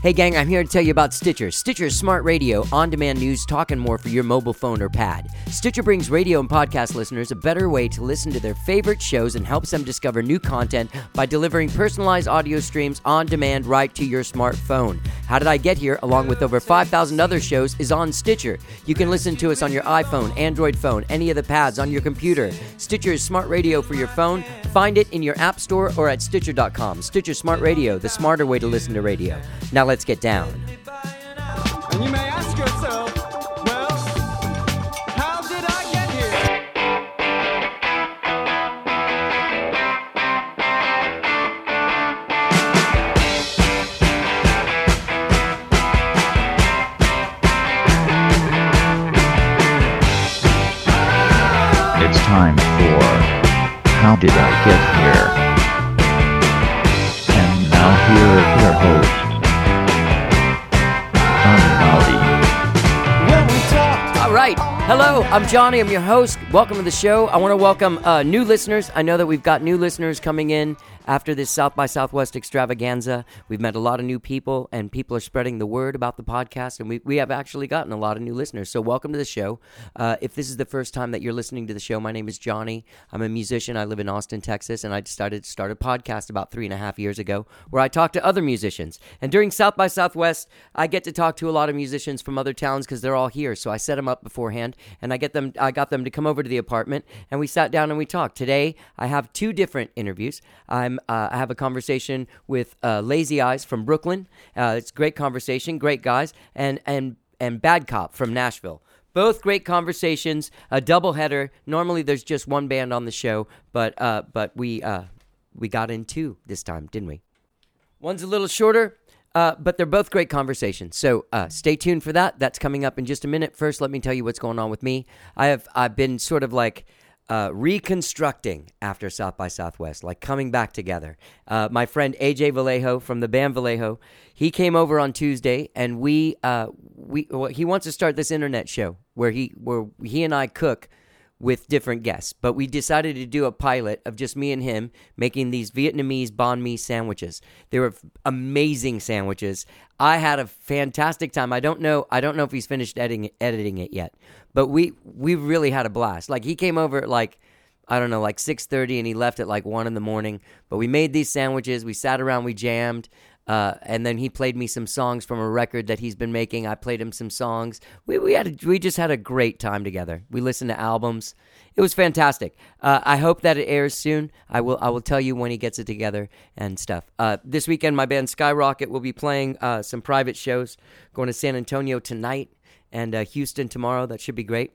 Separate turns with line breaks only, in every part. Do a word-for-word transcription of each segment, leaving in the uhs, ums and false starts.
Hey gang, I'm here to tell you about Stitcher. Stitcher's smart radio, on-demand news, talk, and more for your mobile phone or pad. Stitcher brings radio and podcast listeners a better way to listen to their favorite shows and helps them discover new content by delivering personalized audio streams on demand right to your smartphone. How Did I Get Here, along with over five thousand other shows, is on Stitcher. You can listen to us on your iPhone, Android phone, any of the pads on your computer. Stitcher is smart radio for your phone. Find it in your app store or at Stitcher dot com. Stitcher Smart Radio, the smarter way to listen to radio. Now let's get down.
And you may ask yourself, well, how did I get here?
It's time for How Did I Get Here? And now here is your host,
All right. Hello, I'm Johnny. I'm your host. Welcome to the show. I want to welcome uh, new listeners. I know that we've got new listeners coming in after this South by Southwest extravaganza. We've met a lot of new people, and people are spreading the word about the podcast, and we, we have actually gotten a lot of new listeners. So welcome to the show. Uh, if this is the first time that you're listening to the show, my name is Johnny. I'm a musician. I live in Austin, Texas, and I decided to start a podcast about three and a half years ago where I talk to other musicians. And during South by Southwest, I get to talk to a lot of musicians from other towns because they're all here. So I set them up beforehand, and I get them. I got them to come over to the apartment, and we sat down and we talked. Today, I have two different interviews. I'm Uh, I have a conversation with uh, Lazy Eyes from Brooklyn. Uh, it's a great conversation, great guys, and and and Bad Cop from Nashville. Both great conversations, a doubleheader. Normally, there's just one band on the show, but uh, but we uh, we got in two this time, didn't we? One's a little shorter, uh, but they're both great conversations. So uh, stay tuned for that. That's coming up in just a minute. First, let me tell you what's going on with me. I have I've been sort of like. Uh, reconstructing after South by Southwest, like coming back together. Uh, my friend A J Vallejo from the band Vallejo, he came over on Tuesday, and we uh, we well, he wants to start this internet show where he where he and I cook with different guests. But we decided to do a pilot of just me and him making these Vietnamese banh mi sandwiches. They were amazing sandwiches. I had a fantastic time. I don't know. I don't know if he's finished editing editing it yet, but we we really had a blast. Like he came over at like I don't know, like six thirty, and he left at like one in the morning. But we made these sandwiches. We sat around. We jammed. Uh, and then he played me some songs from a record that he's been making. I played him some songs. We we had a, we just had a great time together. We listened to albums. It was fantastic. Uh, I hope that it airs soon. I will I will tell you when he gets it together and stuff. Uh, this weekend, my band Skyrocket will be playing uh, some private shows. Going to San Antonio tonight and uh, Houston tomorrow. That should be great.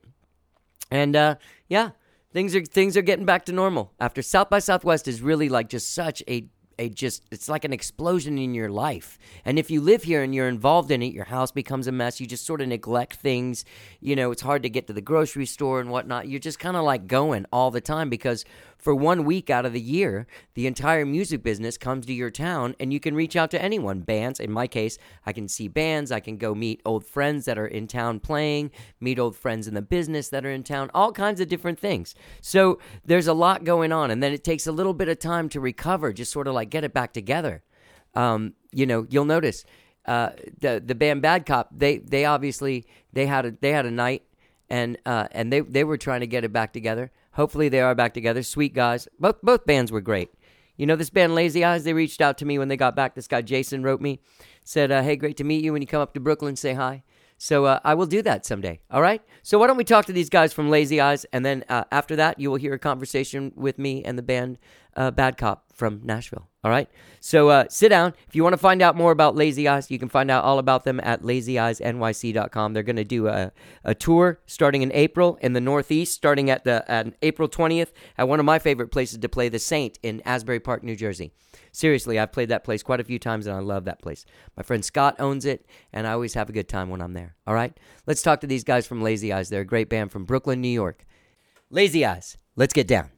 And uh, yeah, things are things are getting back to normal. After South by Southwest is really like just such a A just it's like an explosion in your life. And if you live here and you're involved in it, your house becomes a mess. You just sort of neglect things. You know, it's hard to get to the grocery store and whatnot. You're just kind of like going all the time because for one week out of the year, the entire music business comes to your town and you can reach out to anyone. Bands, in my case, I can see bands. I can go meet old friends that are in town playing, meet old friends in the business that are in town, all kinds of different things. So there's a lot going on. And then it takes a little bit of time to recover, just sort of like get it back together. Um, you know, you'll notice uh, the the band Bad Cop. They they obviously they had a they had a night, and uh, and they they were trying to get it back together. Hopefully they are back together. Sweet guys. Both both bands were great. You know, this band Lazy Eyes. They reached out to me when they got back. This guy Jason wrote me, said, uh, "Hey, great to meet you. When you come up to Brooklyn, say hi." So uh, I will do that someday, all right? So why don't we talk to these guys from Lazy Eyes, and then uh, after that, you will hear a conversation with me and the band uh, Bad Cop from Nashville, all right? So uh, sit down. If you want to find out more about Lazy Eyes, you can find out all about them at lazy eyes n y c dot com. They're going to do a, a tour starting in April in the Northeast, starting at the at April twentieth at one of my favorite places to play, The Saint in Asbury Park, New Jersey. Seriously, I've played that place quite a few times, and I love that place. My friend Scott owns it, and I always have a good time when I'm there. All right? Let's talk to these guys from Lazy Eyes. They're a great band from Brooklyn, New York. Lazy Eyes, let's get down.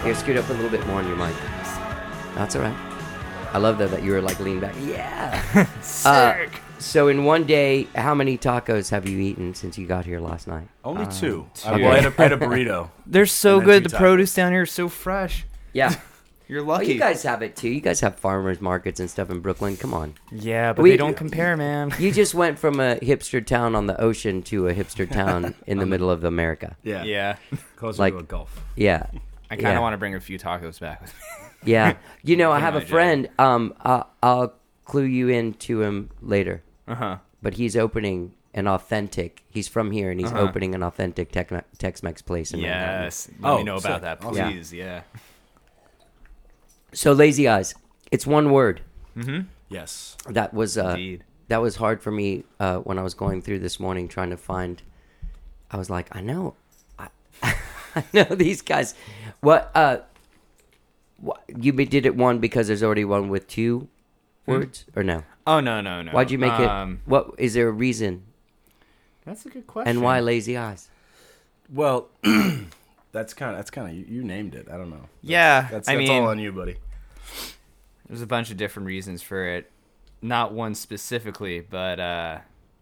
Here, scoot up a little bit more on your mic. That's all right. I love that that you were like leaning back. Yeah.
Sick.
Uh, so in one day, how many tacos have you eaten since you got here last night?
Only two.
two.
I, well, I, had a, I had a burrito.
They're so
and then
good.
two
The
tacos.
produce down here is so fresh.
Yeah.
You're
Well,
lucky.
you guys have it too. You guys have farmers markets and stuff in Brooklyn. Come on.
yeah, but
We-
they don't compare, man.
You just went from a hipster town on the ocean to a hipster town in the middle of America.
Yeah.
Yeah.
Closer
Like-
to a Gulf.
Yeah.
I kind of
Yeah.
want to bring a few tacos back with me.
Yeah. You know, I
In
have
my
a
job.
friend. Um, I'll, I'll clue you into him later.
Uh huh.
But he's opening an authentic. He's from here, and he's
Uh-huh.
opening an authentic Tex- Tex-Mex place in Manhattan.
Yes. Let
Oh,
me know about
sick.
that,
Yeah.
please. Yeah.
So lazy eyes. It's one word.
Mm-hmm.
Yes.
That was uh,
Indeed.
that was hard for me uh, when I was going through this morning trying to find. I was like, I know, I, I know these guys. What? Uh, what, you be- did it one because there's already one with two words, or no?
Oh no no no.
Why'd you make
um,
it? What is there a reason?
That's a good question.
And why lazy eyes?
Well, that's kind of that's kind of you, you named it. I don't know.
Yeah,
That's,
I
that's
mean,
all on you, buddy.
there's a bunch of different reasons for it. Not one specifically, but uh,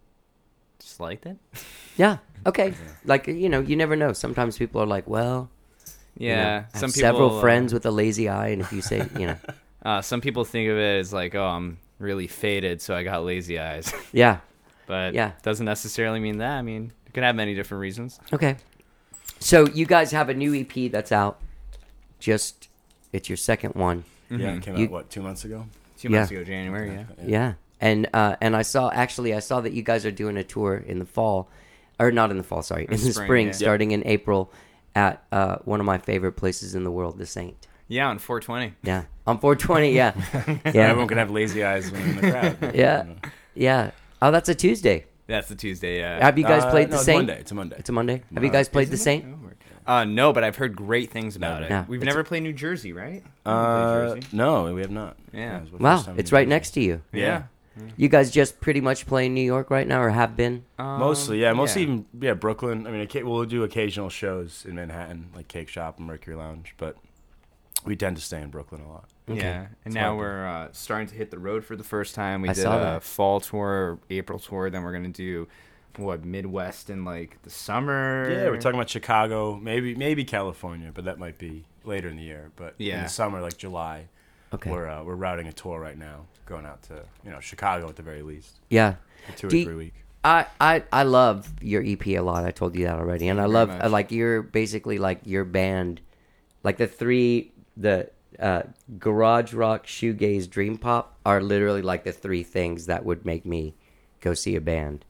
just liked it.
Yeah. Okay. Like you know, you never know. Sometimes people are like, well, you know,
Yeah,
I have
some people.
several
uh,
friends with a lazy eye, and if you say, you know,
Uh, some people think of it as like, oh, I'm really faded, so I got lazy eyes.
yeah.
But
Yeah.
doesn't necessarily mean that. I mean, it could have many different reasons.
Okay. So you guys have a new E P that's out. Just it's your second one.
Yeah, it came
You-
out what two months ago.
Two months
Yeah.
ago, January, yeah.
Yeah. And uh and I saw actually I saw that you guys are doing a tour in the fall, or not in the fall, sorry, in the
spring,
spring,
yeah.
starting in April at uh one of my favorite places in the world, the Saint.
Yeah, on four twenty.
Yeah. On four twenty, yeah.
Yeah.
Yeah.
Everyone can have lazy eyes when in the crowd.
Yeah. Yeah. Oh, that's a Tuesday.
That's the Tuesday, yeah.
Have you guys
Uh,
played
no,
the
it's
Saint?
Monday. It's a Monday.
It's a Monday. Have you
Uh,
guys played the
isn't it?
Saint?
Uh, no, but I've heard great things about
Never.
it.
Yeah.
We've
It's
never
a-
played New Jersey, right?
Uh, no, we have not.
Yeah.
it's the
Wow,
first time
it's
in
right
New
next to you.
Yeah.
You guys just pretty much play in New York right now, or have been?
Um,
Mostly, yeah, mostly even yeah, Brooklyn. I mean, occa- we'll do occasional shows in Manhattan, like Cake Shop and Mercury Lounge, but we tend to stay in Brooklyn a lot.
Yeah, and
That's
now
why I
we're uh, starting to hit the road for the first time. We
I
did
saw
a
that.
fall tour, April tour. Then we're gonna do what Midwest in like the summer.
Yeah, we're talking about Chicago, maybe maybe California, but that might be later in the year. But in
Yeah.
the summer, like July,
Okay.
we're uh, we're routing a tour right now, going out to you know Chicago at the very least,
Yeah.
for two
Do
or
you-
three weeks.
I, I, I love your E P a lot. I told you that already, and I
Very
love
much.
uh, like you're basically like your band, like the three the uh, garage rock, shoegaze, dream pop are literally like the three things that would make me go see a band.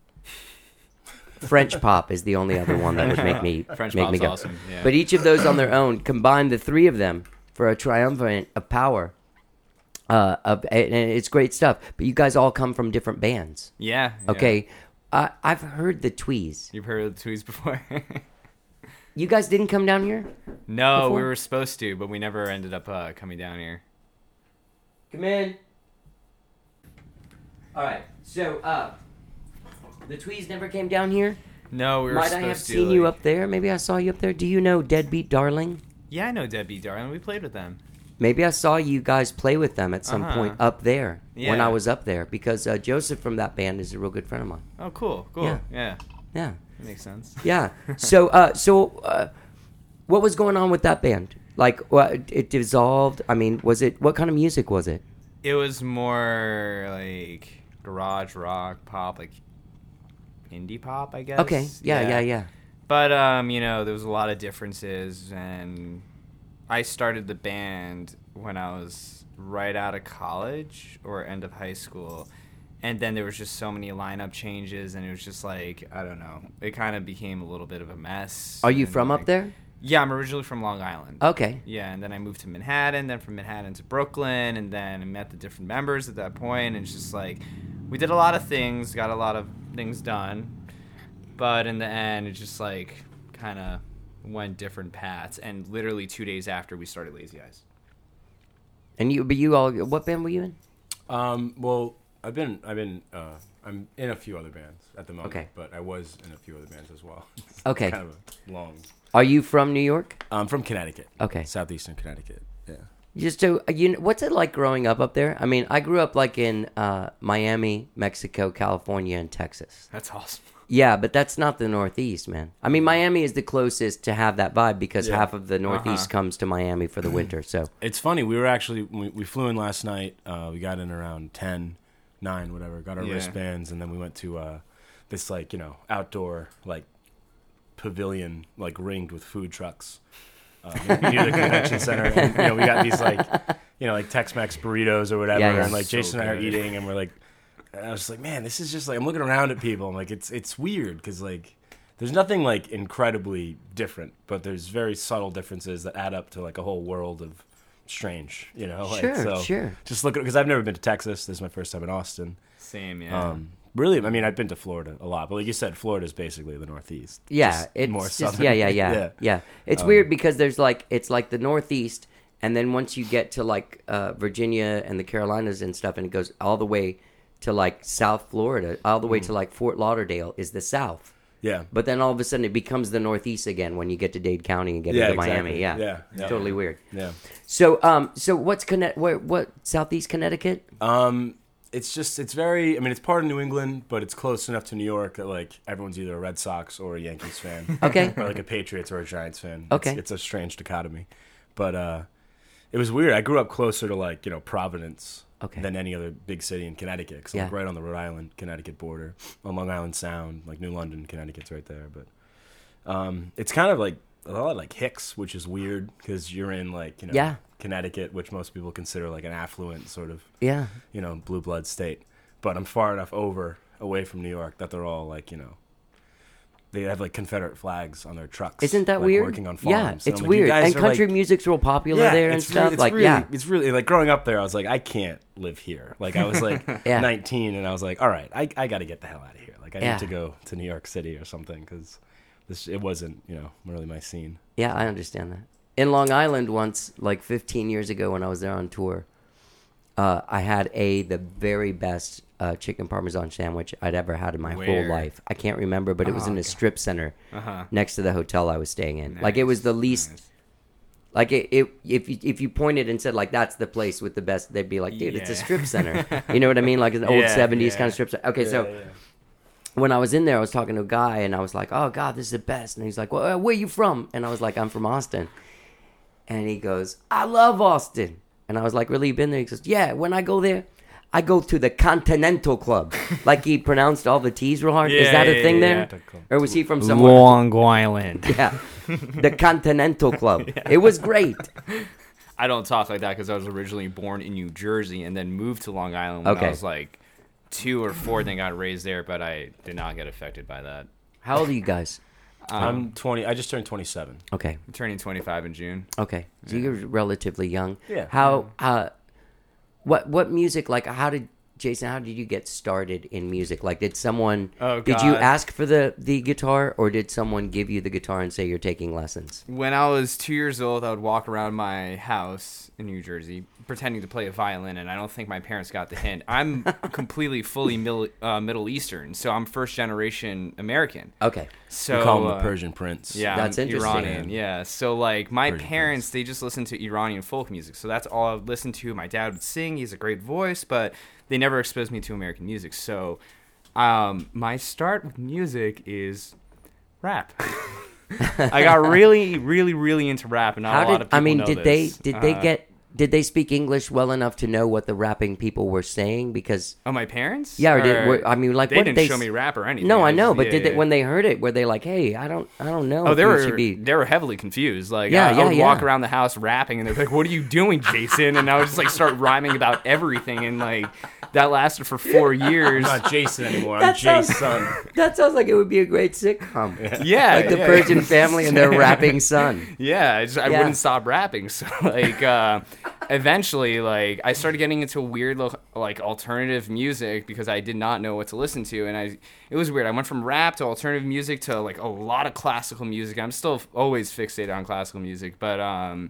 French pop is the only other one that would make me
French
make me
pop's
go.
awesome. Yeah.
But each of those on their own, combine the three of them for a triumvirate of power. Uh, of, and it's great stuff. But you guys all come from different bands.
yeah, yeah.
Okay, I I've heard the Tweez.
You've heard of the Tweez before?
You guys didn't come down here?
no,
Before?
we were supposed to, but we never ended up uh, coming down here.
Come in. All right. So, uh, the Tweez never came down here.
No, we were
Might I
supposed
have
to.
seen you
like-
up there? Maybe I saw you up there. Do you know Deadbeat Darling?
Yeah, I know Deadbeat Darling. We played with them.
Maybe I saw you guys play with them at some
Uh-huh.
point up there when
Yeah.
I was up there because uh, Joseph from that band is a real good friend of mine.
Oh, cool, cool.
Yeah.
Yeah,
Yeah.
that makes sense.
Yeah. So, uh, so, uh, what was going on with that band? Like, what, it dissolved? I mean, was it, what kind of music was it?
It was more like garage rock, pop, like indie pop, I guess.
Okay. Yeah, yeah, yeah.
But um, you know, there was a lot of differences, and I started the band when I was right out of college or end of high school, and then there was just so many lineup changes, and it was just like I don't know, it kind of became a little bit of a mess.
Are you
and,
from
like-
up there?
Yeah, I'm originally from Long Island.
Okay.
Yeah, and then I moved to Manhattan, then from Manhattan to Brooklyn, and then I met the different members at that point, and it's just like we did a lot of things, got a lot of things done, but in the end, it just like kind of went different paths, and literally two days after we started Lazy Eyes.
And you, but you all, what band were you in?
Um, well, I've been I've been uh, I'm in a few other bands at the moment,
Okay.
but I was in a few other bands as well.
Okay.
Kind of a long
Are you from New York?
I'm from Connecticut.
Okay.
Southeastern Connecticut. Yeah.
Just to you, know, what's it like growing up up there? I mean, I grew up like in uh, Miami, Mexico, California, and Texas.
That's awesome.
Yeah, but that's not the Northeast, man. I mean, Miami is the closest to have that vibe because
Yeah.
half of the Northeast
Uh-huh.
comes to Miami for the winter. So
It's funny. We were actually we, we flew in last night. Uh, we got in around ten, nine, whatever. Got our
Yeah.
wristbands, and then we went to uh, this like you know outdoor like pavilion like ringed with food trucks uh, near the convention center. And you know we got these like you know like Tex-Mex burritos or whatever,
Yeah, yeah.
and like
So
Jason and I are
good.
eating, and we're like, and I was just like, man, this is just like I'm looking around at people. I'm like, it's it's weird because like. There's nothing like incredibly different, but there's very subtle differences that add up to like a whole world of strange, you know. Like,
Sure,
so
sure.
Just look at because I've never been to Texas. This is my first time in Austin.
Same, yeah.
Um, really, I mean, I've been to Florida a lot, but like you said, Florida's basically the Northeast.
yeah,
Just
it's
more
just,
southern.
yeah, yeah, yeah,
yeah.
yeah. It's weird because there's like it's like the Northeast, and then once you get to like uh, Virginia and the Carolinas and stuff, and it goes all the way to like South Florida, all the way
Mm.
to like Fort Lauderdale is the South.
Yeah.
But then all of a sudden it becomes the Northeast again when you get to Dade County and get
Yeah,
into Miami.
exactly.
Yeah,
Yeah,
it's
yeah.
totally weird.
Yeah.
So, um, so what's Conne- what, what Southeast Connecticut?
Um, it's just it's very. I mean, it's part of New England, but it's close enough to New York that like everyone's either a Red Sox or a Yankees fan.
Okay.
Or like a Patriots or a Giants fan.
Okay.
It's, it's a strange dichotomy, but uh, it was weird. I grew up closer to like you know Providence.
Okay.
Than any other big city in Connecticut, because I'm
Yeah.
like right on the Rhode Island Connecticut border, on Long Island Sound, like New London, Connecticut's right there. But um, it's kind of like a lot like Hicks, which is weird because you're in like you know
Yeah.
Connecticut, which most people consider like an affluent sort of
Yeah.
you know blue blood state. But I'm far enough over away from New York that they're all like you know. They have like Confederate flags on their trucks.
Isn't that
like,
weird?
Working on
Yeah,
farms. And
it's
I'm like, you
weird.
guys
And
are,
country
like,
music's real popular there and
it's
stuff.
Really, it's
like,
really,
yeah.
it's really like growing up there. I was like, I can't live here. Like I was like
Yeah.
nineteen, and I was like, all right, I, I got to get the hell out of here. Like I
Yeah.
need to go to New York City or something because this it wasn't you know really my scene.
Yeah, I understand that. In Long Island once, like fifteen years ago when I was there on tour, uh, I had a the very best uh, chicken parmesan sandwich I'd ever had in my whole
Where?
life. I can't remember, but it was
Oh,
in a
God.
strip center
Uh-huh.
next to the hotel I was staying in. Like it was
Nice,
the least.
nice.
Like it, it, if you if you pointed and said like that's the place with the best, they'd be like, dude, it's a
Yeah.
strip center. You know what I mean? Like an old
Yeah,
seventies
yeah.
kind of strip center. Okay, so when I was in there, I was talking to a guy, and I was like, "Oh God, this is the best." And he's like, "Well, uh, where you from?" And I was like, "I'm from Austin." And he goes, "I love Austin." And I was like, "Really, you been there?" He goes, "Yeah. When I go there, I go to the Continental Club." Like he pronounced all the T's real hard. Is
Yeah,
that a
yeah,
thing
yeah,
there,
yeah.
or was he from somewhere?
Long Island.
Yeah, the Continental Club. It was great.
I don't talk like that because I was originally born in New Jersey and then moved to Long Island when
Okay.
I was like two or four. Then got raised there, but I did not get affected by that.
How old are you guys?
I'm twenty. I just turned twenty-seven.
Okay.
I'm turning twenty-five in June.
Okay, so you're relatively young.
Yeah.
How? Uh, what? What music? Like, how did Jason? How did you get started in music? Like, did someone?
Oh,
Did you
God.
ask for the the guitar, or did someone give you the guitar and say you're taking lessons?
When I was two years old, I would walk around my house in New Jersey pretending to play a violin, and I don't think my parents got the hint. I'm completely, fully Middle, uh, Middle Eastern, so I'm first generation American.
Okay.
So
We call him
uh,
the Persian Prince.
Yeah,
That's
I'm
interesting.
Iranian, yeah. So like my
Persian
parents, they just listened to Iranian folk music. So that's all I would listen to. My dad would sing. He's a great voice, but they never exposed me to American music. So um, my start with music is rap. I got really, really, really into rap, and not
How
a lot
did
of people
I mean?
know
Did
this.
they did they
Uh,
get did they speak English well enough to know what the rapping people were saying? Because
Oh, my parents?
yeah, or did, were, I mean, like
they
what
didn't
did they
show
s-
me rap or anything.
No, I
was-
know, but
yeah,
did they,
yeah.
when they heard it, were they like, "Hey, I don't, I don't know"?
Oh,
if
they
you
were
should be...
they were heavily confused. Like,
Yeah,
I,
yeah,
I would walk
yeah.
around the house rapping, and they're like, "What are you doing, Jason?" And I would just like start rhyming about everything, and like that lasted for four years.
I'm not Jason anymore. I'm
That sounds-
Jay's son.
That sounds like it would be a great sitcom.
Yeah,
Like the
yeah.
Persian family and their rapping son.
Yeah, I, just, I
Yeah.
wouldn't stop rapping. So like, uh, eventually, like I started getting into weird lo- like alternative music because I did not know what to listen to, and I it was weird. I went from rap to alternative music to like a lot of classical music. I'm still always fixated on classical music, but um.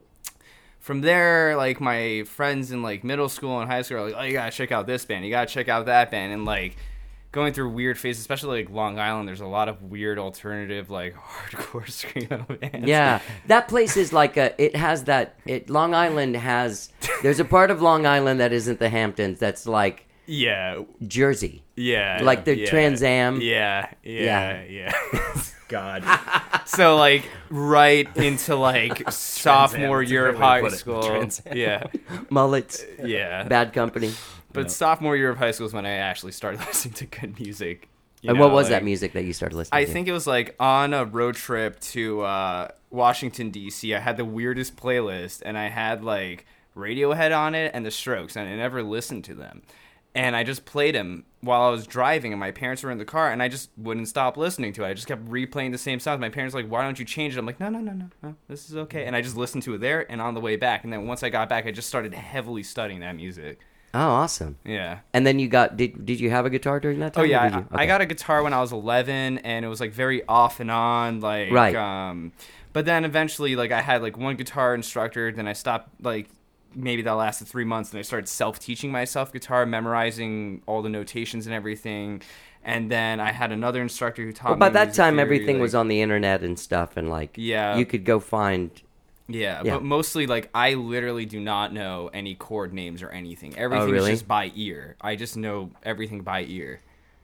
From there, like my friends in like middle school and high school are like, "Oh, you gotta check out this band. You gotta check out that band." And like, going through weird phases, especially like Long Island. There's a lot of weird alternative, like hardcore screamo bands.
Yeah, that place is like a. It has that. It Long Island has. There's a part of Long Island that isn't the Hamptons. That's like
yeah,
Jersey.
yeah,
Like the
yeah,
Trans Am.
Yeah, yeah, yeah.
God.
So like right into like sophomore
That's a
year
great
of
way to
high
put it.
school.
Trans Am.
Yeah,
Mullets.
yeah.
Bad company.
But sophomore year of high school is when I actually started listening to good music. You
And
know,
what was
like-
that music that you started listening
I
to?
think it was like on a road trip to uh, Washington D C. I had the weirdest playlist, and I had like Radiohead on it and The Strokes, and I never listened to them. And I just played them while I was driving, and my parents were in the car, and I just wouldn't stop listening to it. I just kept replaying the same songs. My parents were like, "Why don't you change it?" I'm like, "No, no, no, no, no. This is okay." And I just listened to it there and on the way back. And then once I got back, I just started heavily studying that music.
Oh, awesome.
Yeah.
And then you got did did you have a guitar during that time?
Oh
or
yeah,
did
I,
you?
I
Okay.
got a guitar when I was eleven, and it was like very off and on, like
Right.
um. But then eventually, like I had like one guitar instructor. Then I stopped. Like maybe that lasted three months, and I started self-teaching myself guitar, memorizing all the notations and everything. And then I had another instructor who taught
Well,
me.
by that
music
time,
theory,
everything
like-
was on the internet and stuff, and like
Yeah.
you could go find.
Yeah,
Yeah.
but mostly like I literally do not know any chord names or anything. Everything
Oh, really?
is just by ear. I just know everything by ear.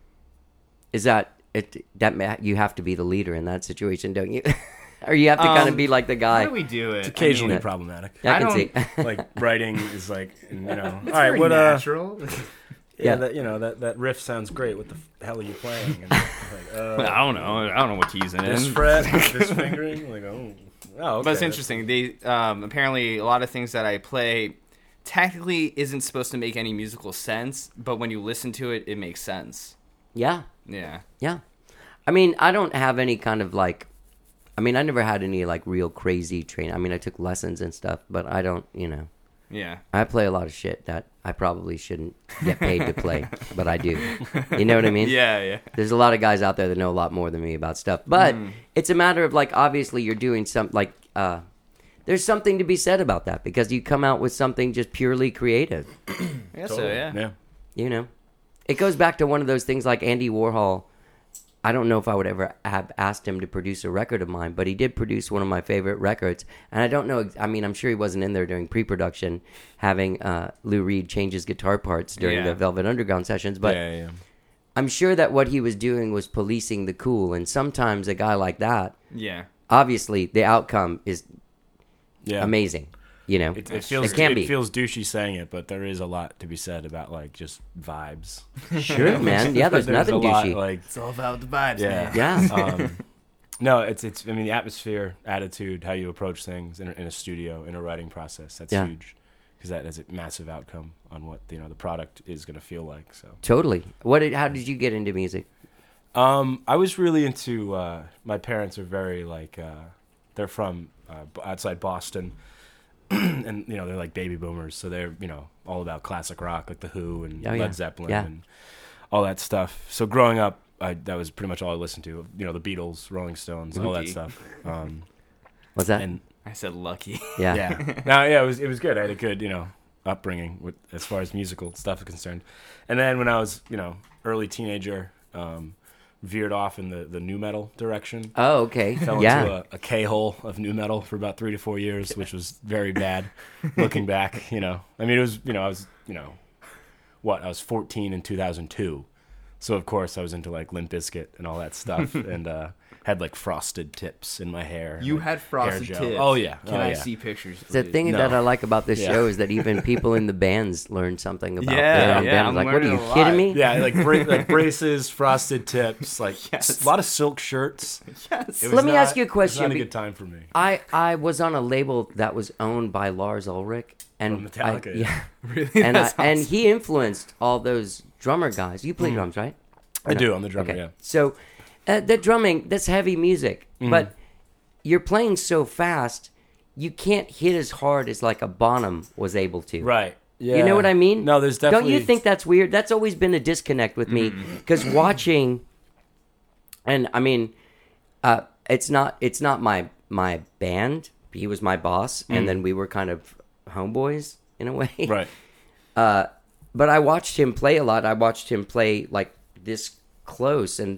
Is that it? That ma- you have to be the leader in that situation, don't you? Or you have to kind of
Um,
be like the guy.
How do we do it?
Occasionally
I mean-
problematic.
I
I
can
don't-
see.
Like writing is like, you know.
It's
all right,
very
what uh,
natural.
yeah,
Yeah.
that you know that that riff sounds great. What the f- hell are you playing? And, like, uh,
I don't know. I don't know what keys in
this
it.
fret, this fingering. Like, oh, oh, okay.
But it's interesting. They um, apparently a lot of things that I play technically isn't supposed to make any musical sense, but when you listen to it, it makes sense.
Yeah,
Yeah.
yeah. I mean, I don't have any kind of like. I mean, I never had any like real crazy training. I mean, I took lessons and stuff, but I don't. You know,
Yeah.
I play a lot of shit that I probably shouldn't get paid to play, but I do. You know what I mean?
Yeah, yeah.
There's a lot of guys out there that know a lot more than me about stuff, but
Mm.
it's a matter of like obviously you're doing some like uh, there's something to be said about that because you come out with something just purely creative.
I guess so,
Totally.
yeah.
yeah.
You know, it goes back to one of those things like Andy Warhol. I don't know if I would ever have asked him to produce a record of mine, but he did produce one of my favorite records. And I don't know, ex- I mean, I'm sure he wasn't in there during pre-production having uh, Lou Reed change his guitar parts during
Yeah.
the Velvet Underground sessions, but
yeah, yeah.
I'm sure that what he was doing was policing the cool. And sometimes a guy like that,
Yeah.
obviously the outcome is
yeah.
amazing. You know,
It, it feels
it can
it
be.
feels douchey saying it, but there is a lot to be said about like just vibes.
Sure, man. Yeah, there's, nothing
a lot,
douchey.
like
It's all about the vibes,
yeah,
Yeah.
um, no, it's it's. I mean, the atmosphere, attitude, how you approach things in a, in a studio, in a writing process. That's
Yeah.
huge because that has a massive outcome on what you know the product is going to feel like. So,
Totally. What? Did, how did you get into music?
um, I was really into. Uh, my parents are very like. Uh, they're from uh, b- outside Boston. And you know they're like baby boomers, so they're you know all about classic rock, like the Who and
Oh, yeah.
Led Zeppelin
Yeah.
and all that stuff. So growing up, I, that was pretty much all I listened to. You know, the Beatles, Rolling Stones, all that
Lucky.
stuff. Um,
What's that?
and
I said lucky.
yeah.
yeah, no, yeah, it was it was good. I had a good you know upbringing with as far as musical stuff is concerned. And then when I was you know early teenager, um, veered off in the the new metal direction.
Oh, okay.
Fell
yeah.
into a, a K-hole of new metal for about three to four years, which was very bad. Looking back, you know, I mean, it was, you know, I was, you know, what I was fourteen in two thousand two, so of course I was into like Limp Bizkit and all that stuff, and uh, had like frosted tips in my hair.
You
like,
had frosted
hair
tips.
gel. Oh yeah,
Can
oh,
I
yeah.
see pictures?
The
please?
thing
No.
that I like about this
Yeah.
show is that even people in the bands learn something about
Yeah,
their own
yeah,
band.
I'm
Like, what are you
learning a
kidding
lot.
me?
Yeah, like, bra- like braces, frosted tips, like
Yes.
a lot of silk shirts.
Yes.
It was
Let me
not-
ask you a
It was
question.
not a
be-
good time for me.
I, I was on a label that was owned by Lars Ulrich. And
From Metallica,
I,
yeah.
Really?
and, I,
That's
and
awesome.
he influenced all those drummer guys. You play drums, right?
I
No.
do. I'm the drummer.
Okay.
Yeah.
So uh, the drumming, that's heavy music,
Mm-hmm.
but you're playing so fast, you can't hit as hard as like a Bonham was able to.
Right. Yeah.
You know what I mean?
No, there's definitely.
Don't you think that's weird? That's always been a disconnect with me because watching, and I mean, uh, it's not it's not my my band. He was my boss, and then we were kind of homeboys in a way.
Right.
Uh, but I watched him play a lot. I watched him play like this close. And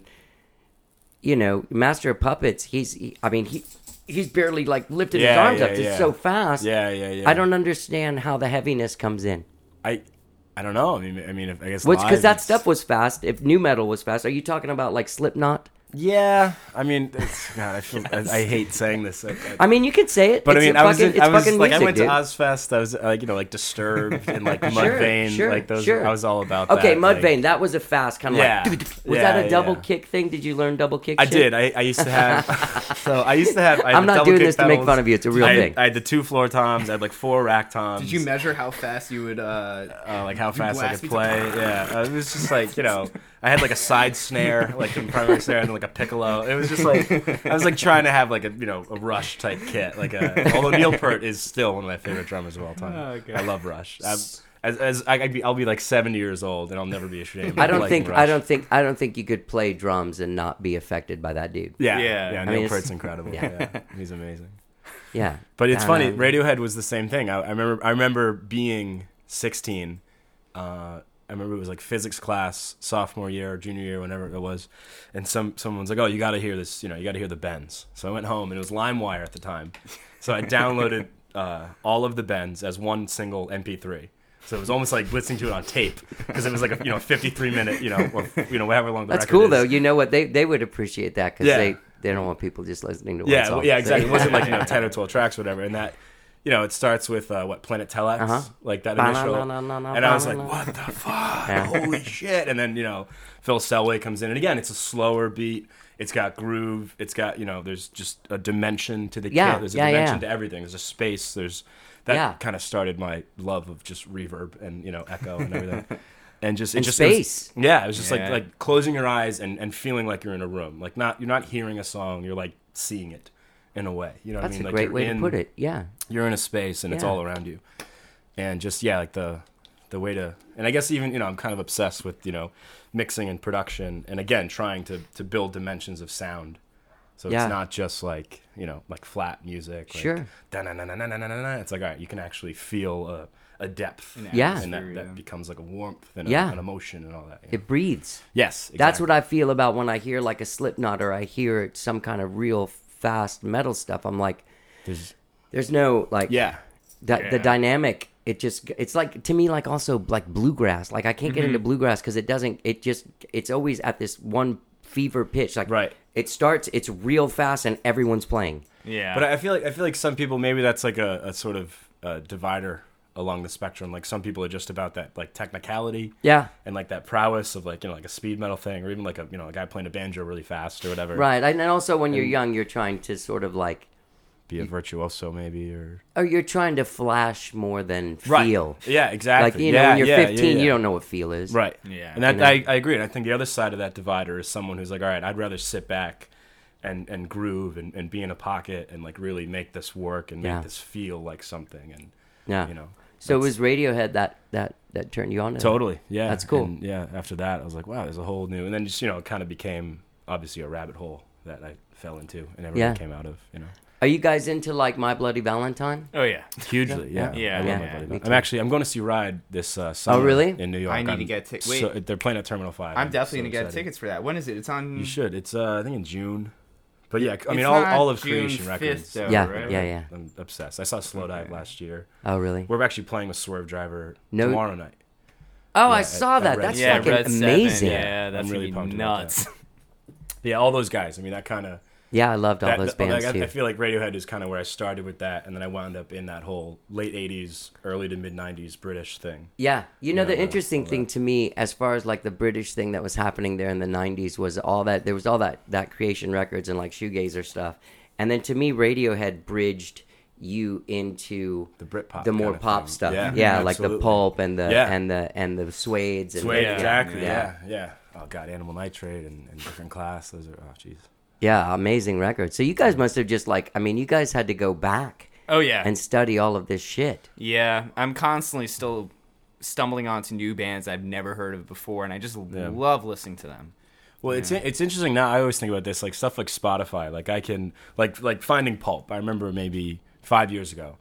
you know, Master of Puppets, he's he, I mean he he's barely like lifted his
Yeah,
arms
yeah,
up. It's
yeah.
so fast.
Yeah, yeah, yeah.
I don't understand how the heaviness comes in.
I, I don't know. I mean, I mean, if, I guess
Well, because
live,
that
it's-
stuff was fast. If new metal was fast, are you talking about like Slipknot?
Yeah, I mean, it's, God, I feel I, I hate saying this. I, I,
I mean, you could say it.
But
it's
I mean,
a
I was,
fucking,
in,
it's
I was
fucking
like,
music,
I went
dude.
to Ozfest. I was like, you know, like Disturbed and like
Sure,
Mudvayne,
sure,
like those.
sure.
I was all about that.
Okay,
like-
Mudvayne, that was a fast kind of
Yeah.
like. Was
Yeah,
that a double
yeah.
kick thing? Did you learn double kick?
I
shit?
did. I, I used to have. So I used to have. I had
I'm
the
not
double
doing
kick
this to make
pedals.
fun of you. It's a real
I had,
thing.
I had the two floor toms. I had like four rack toms.
Did you measure how fast you would? Uh,
Uh, like how fast I
blast
could
me
play? Yeah, uh, it was just like you know. I had like a side snare, like the primary snare, and then like a piccolo. It was just like I was like trying to have like a you know a Rush type kit. Like a, although Neil Peart is still one of my favorite drummers of all time.
Oh, okay.
I love Rush. I'm, as as I, I'd be, I'll be like seventy years old, and I'll never be ashamed.
I
of
don't
liking
think
Rush.
I don't think I don't think you could play drums and not be affected by that dude.
Yeah,
Yeah.
yeah.
I
Neil
mean, it's-
Peart's incredible.
yeah.
Yeah. he's amazing.
Yeah,
But it's
I
funny.
know.
Radiohead was the same thing. I, I remember. I remember being sixteen. Uh, I remember it was like physics class, sophomore year, junior year, whenever it was, and some someone's like, "Oh, you got to hear this. You know, you got to hear the bends." So I went home, and it was LimeWire at the time. So I downloaded uh, all of the bends as one single M P three. So it was almost like listening to it on tape because it was like a you know fifty-three minute you know or you know however long the
That's
record
cool
is.
though. You know what? They they would appreciate that because
Yeah.
they they don't want people just listening to one
Yeah,
song.
well, yeah, exactly.
So-
It wasn't like you know ten or twelve tracks or whatever, and that you know it starts with uh, what Planet Telex,
Uh-huh.
like that initial,
Ba-na-na-na-na-na,
and I was like,
ba-na-na.
what the fuck,
Yeah.
holy shit! And then you know Phil Selway comes in, and again it's a slower beat. It's got groove. It's got you know there's just a dimension to the
Yeah,
kit. There's a
yeah,
dimension
yeah.
to everything. There's a space. There's that
Yeah.
kind of started my love of just reverb and you know echo and everything. And just it
And
just it was-
space.
yeah, it was just
Yeah.
like like closing your eyes and, and feeling like you're in a room. Like not you're not hearing a song, you're like seeing it in a way. You know what
That's
I mean?
a
Like
great
you're
way
in,
to put it. Yeah.
You're in a space and it's
Yeah.
all around you. And just yeah, like the the way to and I guess even, you know, I'm kind of obsessed with, you know, mixing and production and again trying to to build dimensions of sound. So
Yeah.
it's not just like, you know, like flat music. Like,
Sure.
da-na-na-na-na-na-na-na. It's like, all right, you can actually feel a, a depth.
Yeah.
And that,
Yeah.
that becomes like a warmth and a,
Yeah.
an emotion and all that. yeah.
It breathes.
Yes.
That's
exactly.
what I feel about when I hear like a Slipknot or I hear some kind of real fast metal stuff. I'm like,
There's,
there's no like
yeah.
that the
Yeah.
dynamic. It just it's like to me like also like bluegrass. Like I can't get
Mm-hmm.
into bluegrass because it doesn't. It just it's always at this one fever pitch. Like
Right.
It starts. It's real fast and everyone's playing.
yeah,
But I feel like I feel like some people maybe that's like a, a sort of uh, divider along the spectrum. Like some people are just about that like technicality
Yeah.
and like that prowess of like you know like a speed metal thing or even like a you know a guy playing a banjo really fast or whatever.
Right. And also when you're young, you're trying to sort of like,
Be a virtuoso maybe or
or you're trying to flash more than
right.
feel.
Yeah, exactly.
Like you know,
yeah,
when you're
yeah,
fifteen,
yeah,
you
yeah.
don't know what feel is.
Right.
Yeah.
And that
You know?
I, I agree. And I think the other side of that divider is someone who's like, all right, I'd rather sit back and, and groove and, and be in a pocket and like really make this work and make
Yeah.
this feel like something and
Yeah.
you know.
So it
that's-
was Radiohead that that that turned you on to that?
Totally. Yeah.
That's cool.
And yeah. After that, I was like, wow, there's a whole new. And then just you know, it kind of became obviously a rabbit hole that I fell into and everything
Yeah.
came out of. You know,
Are you guys into like My Bloody Valentine?
oh yeah,
hugely. Yeah.
Yeah.
I love
Yeah.
my
Yeah,
Bloody
me
Valentine.
too.
I'm actually I'm going to see Ride this uh, summer.
really?
In New York.
I need
I'm
to get tic-
so-
wait.
they're playing at Terminal Five.
I'm definitely
so
gonna get
excited.
tickets for that. When is it? It's on.
You should. It's uh, I think in June. But yeah, I mean,
It's
all,
not
all of
June
Creation
fifth,
Records.
though,
Yeah,
right?
yeah, yeah.
I'm obsessed. I saw Slow Dive
Okay.
last year.
Oh, really?
We're actually playing with Swerve Driver
No-
tomorrow night.
Oh, I
Yeah,
saw
at-
that.
at Red
That's
Seven.
fucking
Red Seven,
amazing. Yeah.
Yeah, that's
I'm really
really
pumped about
nuts.
Yeah, all those guys. I mean, that kind of.
I loved all
That,
those
that-
bands
like, I,
too.
I feel like Radiohead is kind of where I started with that, and then I wound up in that whole late eighties, early to mid nineties British thing.
Yeah, you know
Yeah,
the
yeah,
interesting
all
thing
that.
to me, as far as like the British thing that was happening there in the nineties, was all that there was all that that Creation Records and like shoegazer stuff, and then to me, Radiohead bridged you into
The Britpop
the more
kinda
pop
thing.
stuff.
Yeah,
like the
absolutely.
Pulp and the
Yeah.
and the and the Suedes and
Suede,
yeah,
exactly.
yeah.
Yeah. yeah, Oh god, Animal Nitrate and, and Different Class. Those are oh jeez.
Yeah, amazing records. So you guys must have just like, I mean, you guys had to go back
Oh yeah,
and study all of this shit.
yeah. I'm constantly still stumbling onto new bands I've never heard of before, and I just
Yeah.
love listening to them.
Well, it's it's interesting now. I always think about this, like stuff like Spotify. Like I can like like finding Pulp. I remember maybe five years ago,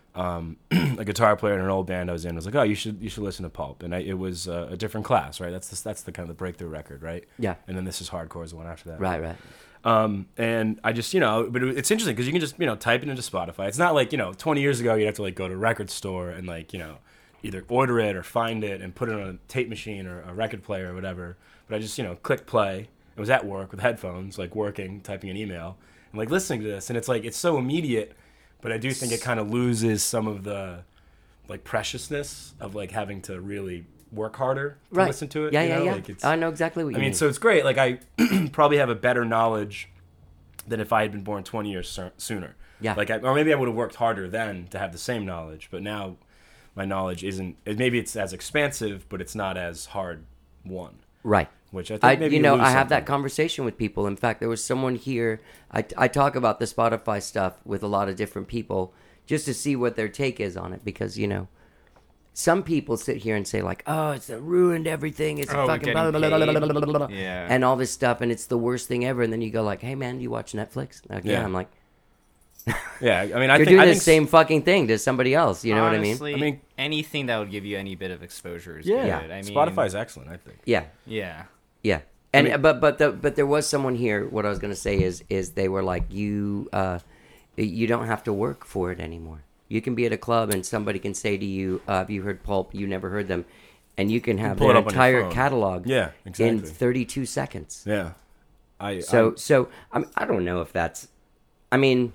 um, a guitar player in an old band I was in was like, "Oh, you should you should listen to Pulp," and I, it was uh, a different class, right? That's the, that's the kind of the breakthrough record, right?
Yeah.
And then This Is Hardcore is the one after that,
Right, right.
Um, and I just, you know, but it, it's interesting because you can just, you know, type it into Spotify. It's not like, you know, twenty years ago you'd have to like go to a record store and like, you know, either order it or find it and put it on a tape machine or a record player or whatever. But I just, you know, click play. It was at work with headphones, like working, typing an email, and like listening to this. And it's like, it's so immediate, but I do think it kind of loses some of the like preciousness of like having to really work harder to
Right.
listen to it.
Yeah,
you
yeah,
know?
yeah.
Like it's,
I know exactly what you
I mean,
mean.
so it's great. Like I probably have a better knowledge than if I had been born twenty years so- sooner.
Yeah.
Like, I, or maybe I would have worked harder then to have the same knowledge. But now, my knowledge isn't. it- Maybe it's as expansive, but it's not as hard won.
Right.
Which I think
I,
maybe
you know,
lose
I have that
something.
conversation with people. In fact, there was someone here. I, I talk about the Spotify stuff with a lot of different people just to see what their take is on it, because you know, some people sit here and say like, "Oh, it's ruined everything. It's
Oh, we're
fucking
getting
blah, blah, blah, blah, blah, blah, blah, blah,"
Yeah.
and all this stuff, and it's the worst thing ever. And then you go like, "Hey, man, do you watch Netflix?" Like, yeah.
Yeah.
I'm like,
Yeah, I mean, I
"You're
think
doing
I
the
think
same fucking thing to somebody else." You know
Honestly,
what I mean?
I mean-
anything that would give you any bit of exposure is
Yeah,
good. I mean,
Spotify's excellent. I think.
Yeah.
Yeah.
Yeah, and
mean-
but but the, but there was someone here. What I was going to say is is they were like, you uh, you don't have to work for it anymore. You can be at a club and somebody can say to you, uh, "Have you heard Pulp? You never heard them," and you can have
pull
their
it up on your
entire
phone.
catalog.
Yeah,
in
exactly.
thirty-two seconds.
Yeah, I
So
I'm-
so I'm, I don't know if that's. I mean,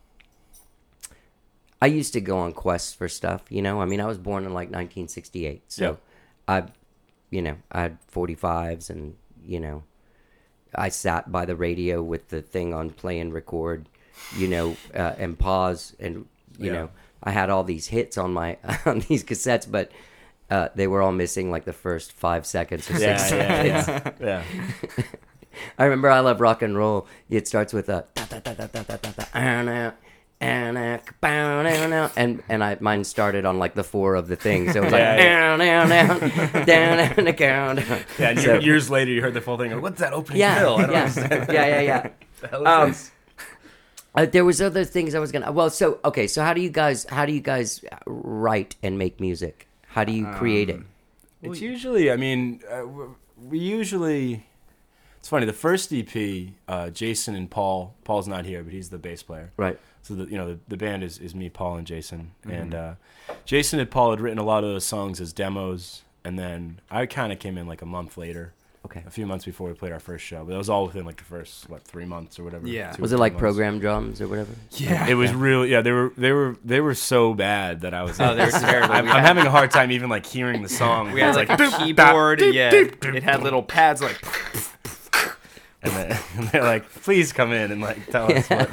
I used to go on quests for stuff. You know, I mean, I was born in like nineteen sixty-eight, so
Yeah.
I, you know, I had forty-fives, and you know, I sat by the radio with the thing on play and record, you know, uh, and pause, and you
Yeah.
know, I had all these hits on my on these cassettes, but. Uh, they were all missing like the first five seconds or six
yeah,
seconds.
yeah, yeah, yeah.
I remember I Love Rock and Roll. It starts with a da, da, da, da, da, da, da, da, and and and and I mine started on like the four of the things. So it was like
Yeah,
down down down down down down.
Yeah, and
So-
years later, you heard the full thing. Like, what's that opening
yeah,
fill? I don't
yeah,
understand.
yeah, yeah, yeah.
The hell is
Um,
this?
Uh, there was other things I was gonna. Well, so okay, so how do you guys how do you guys write and make music? How do you create it?
It's usually, I mean, uh, w- we usually. It's funny. The first E P, uh, Jason and Paul. Paul's not here, but he's the bass player.
Right.
So the you know the, the band is, is me, Paul, and Jason. And uh, Jason and Paul had written a lot of those songs as demos, and then I kind of came in like a month later,
Okay.
a few months before we played our first show. But that was all within like the first what three months or whatever.
Yeah.
two or
Was it
three
like
months.
program drums or whatever?
Yeah.
It was really yeah. They were they were they were so bad that I was.
Oh, they were terrible.
I'm,
We
I'm
had-
having a hard time even like hearing the song.
We had
It's
like a keyboard. Yeah. It had little pads like.
and, they, and they're like, please come in and like tell us what.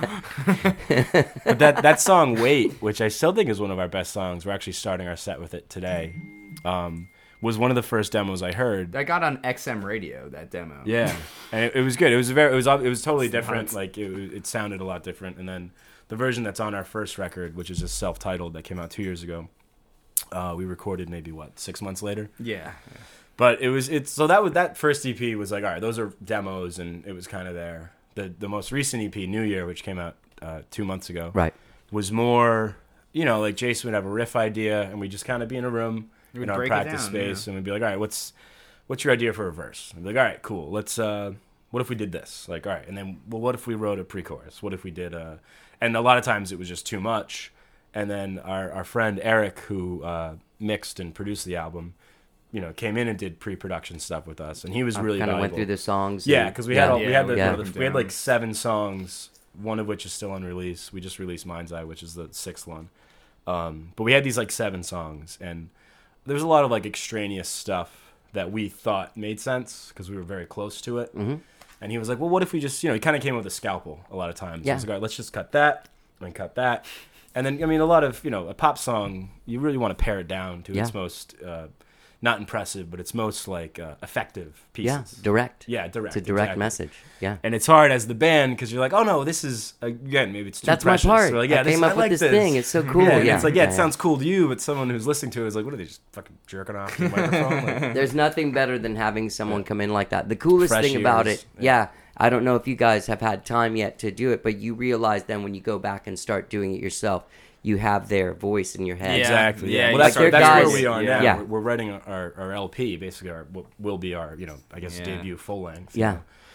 But that that song "Wait," which I still think is one of our best songs. We're actually starting our set with it today. Um, was one of the first demos I heard.
I got on X M radio, that demo.
Yeah, and it, it was good. It was very. It was. It was totally different. Like it, it sounded a lot different. And then the version that's on our first record, which is just self-titled, that came out two years ago. Uh, we recorded maybe what six months later.
Yeah.
But it was it's so that was that first E P was like, all right, those are demos, and it was kind of there. The the most recent E P, New Year, which came out uh, two months ago,
Right.
was more, you know, like Jason would have a riff idea, and we just kind of be in a room
would
in our
break it
practice
down,
space,
yeah.
and we'd be like, all right, what's what's your idea for a verse? And we'd be like, all right, cool. Let's uh, what if we did this? Like, all right, and then well, what if we wrote a pre-chorus? What if we did a? And a lot of times it was just too much. And then our our friend Eric, who uh, mixed and produced the album, you know, came in and did pre-production stuff with us, and he was really
kind of
valuable.
went through the songs.
Yeah,
and-
because we
yeah.
had all, we
Yeah,
had the,
we
you know,
broke
the-
them
we had
down.
like seven songs, one of which is still on release. We just released Mind's Eye, which is the sixth one. Um, but we had these like seven songs, and there was a lot of like extraneous stuff that we thought made sense because we were very close to it.
Mm-hmm.
And he was like, "Well, what if we just, you know?" He kind of came with a scalpel a lot of times.
Yeah.
He was like, "All right, let's just cut that and cut that." And then, I mean, a lot of, you know, a pop song, you really want to pare it down to
Yeah.
its most, uh, not impressive, but its most, like, uh, effective
Yeah,
pieces.
direct.
Yeah, direct.
It's a direct
exactly.
message. Yeah.
And it's hard as the band because you're like, oh, no, this is, again, maybe it's too
That's my
precious.
part.
We're like,
I
yeah, this,
came up
I
with
like
this thing. It's so cool.
Yeah, and
Yeah,
it's like, yeah,
yeah,
it
yeah.
sounds cool to you, but someone who's listening to it is like, what are they, just fucking jerking off to the microphone? Like,
There's nothing better than having someone come in like that. The coolest
Fresh
thing about
ears,
it,
yeah.
yeah. I don't know if you guys have had time yet to do it, but you realize then when you go back and start doing it yourself, you have their voice in your head.
Yeah.
Exactly. Yeah.
Yeah,
Well,
you
that's,
start-
that's
guys-
where we are
yeah.
now.
Yeah.
We're, we're writing our, our L P, basically, our what will be our, you know, I guess
Yeah.
debut full length.
Yeah.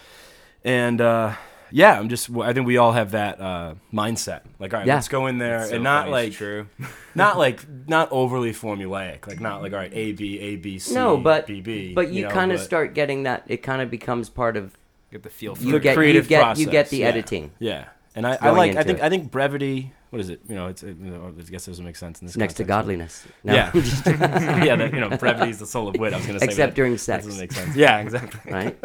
And uh, yeah, I'm just. I think we all have that uh, mindset. Like, all right,
Yeah.
let's go in there,
It's so
and not
funny,
like
it's true.
not like not overly formulaic. Like, not like all right, A B A B C.
No, but
B B.
but you,
know,
kind of
but
start getting that. It kind of becomes part of
Get the feel for
you
it.
get you
creative
get you get
process,
the
yeah.
editing.
Yeah, and I, I
Going
like. I
into
think
it.
I think brevity. What is it? You know, it's. It, you know, I guess it doesn't make sense in this.
Next to
context.
godliness. No.
Yeah, yeah. That, you know, brevity is the soul of wit. I was going to say,
Except
but
during
that
sex.
doesn't make sense. Yeah, exactly.
Right.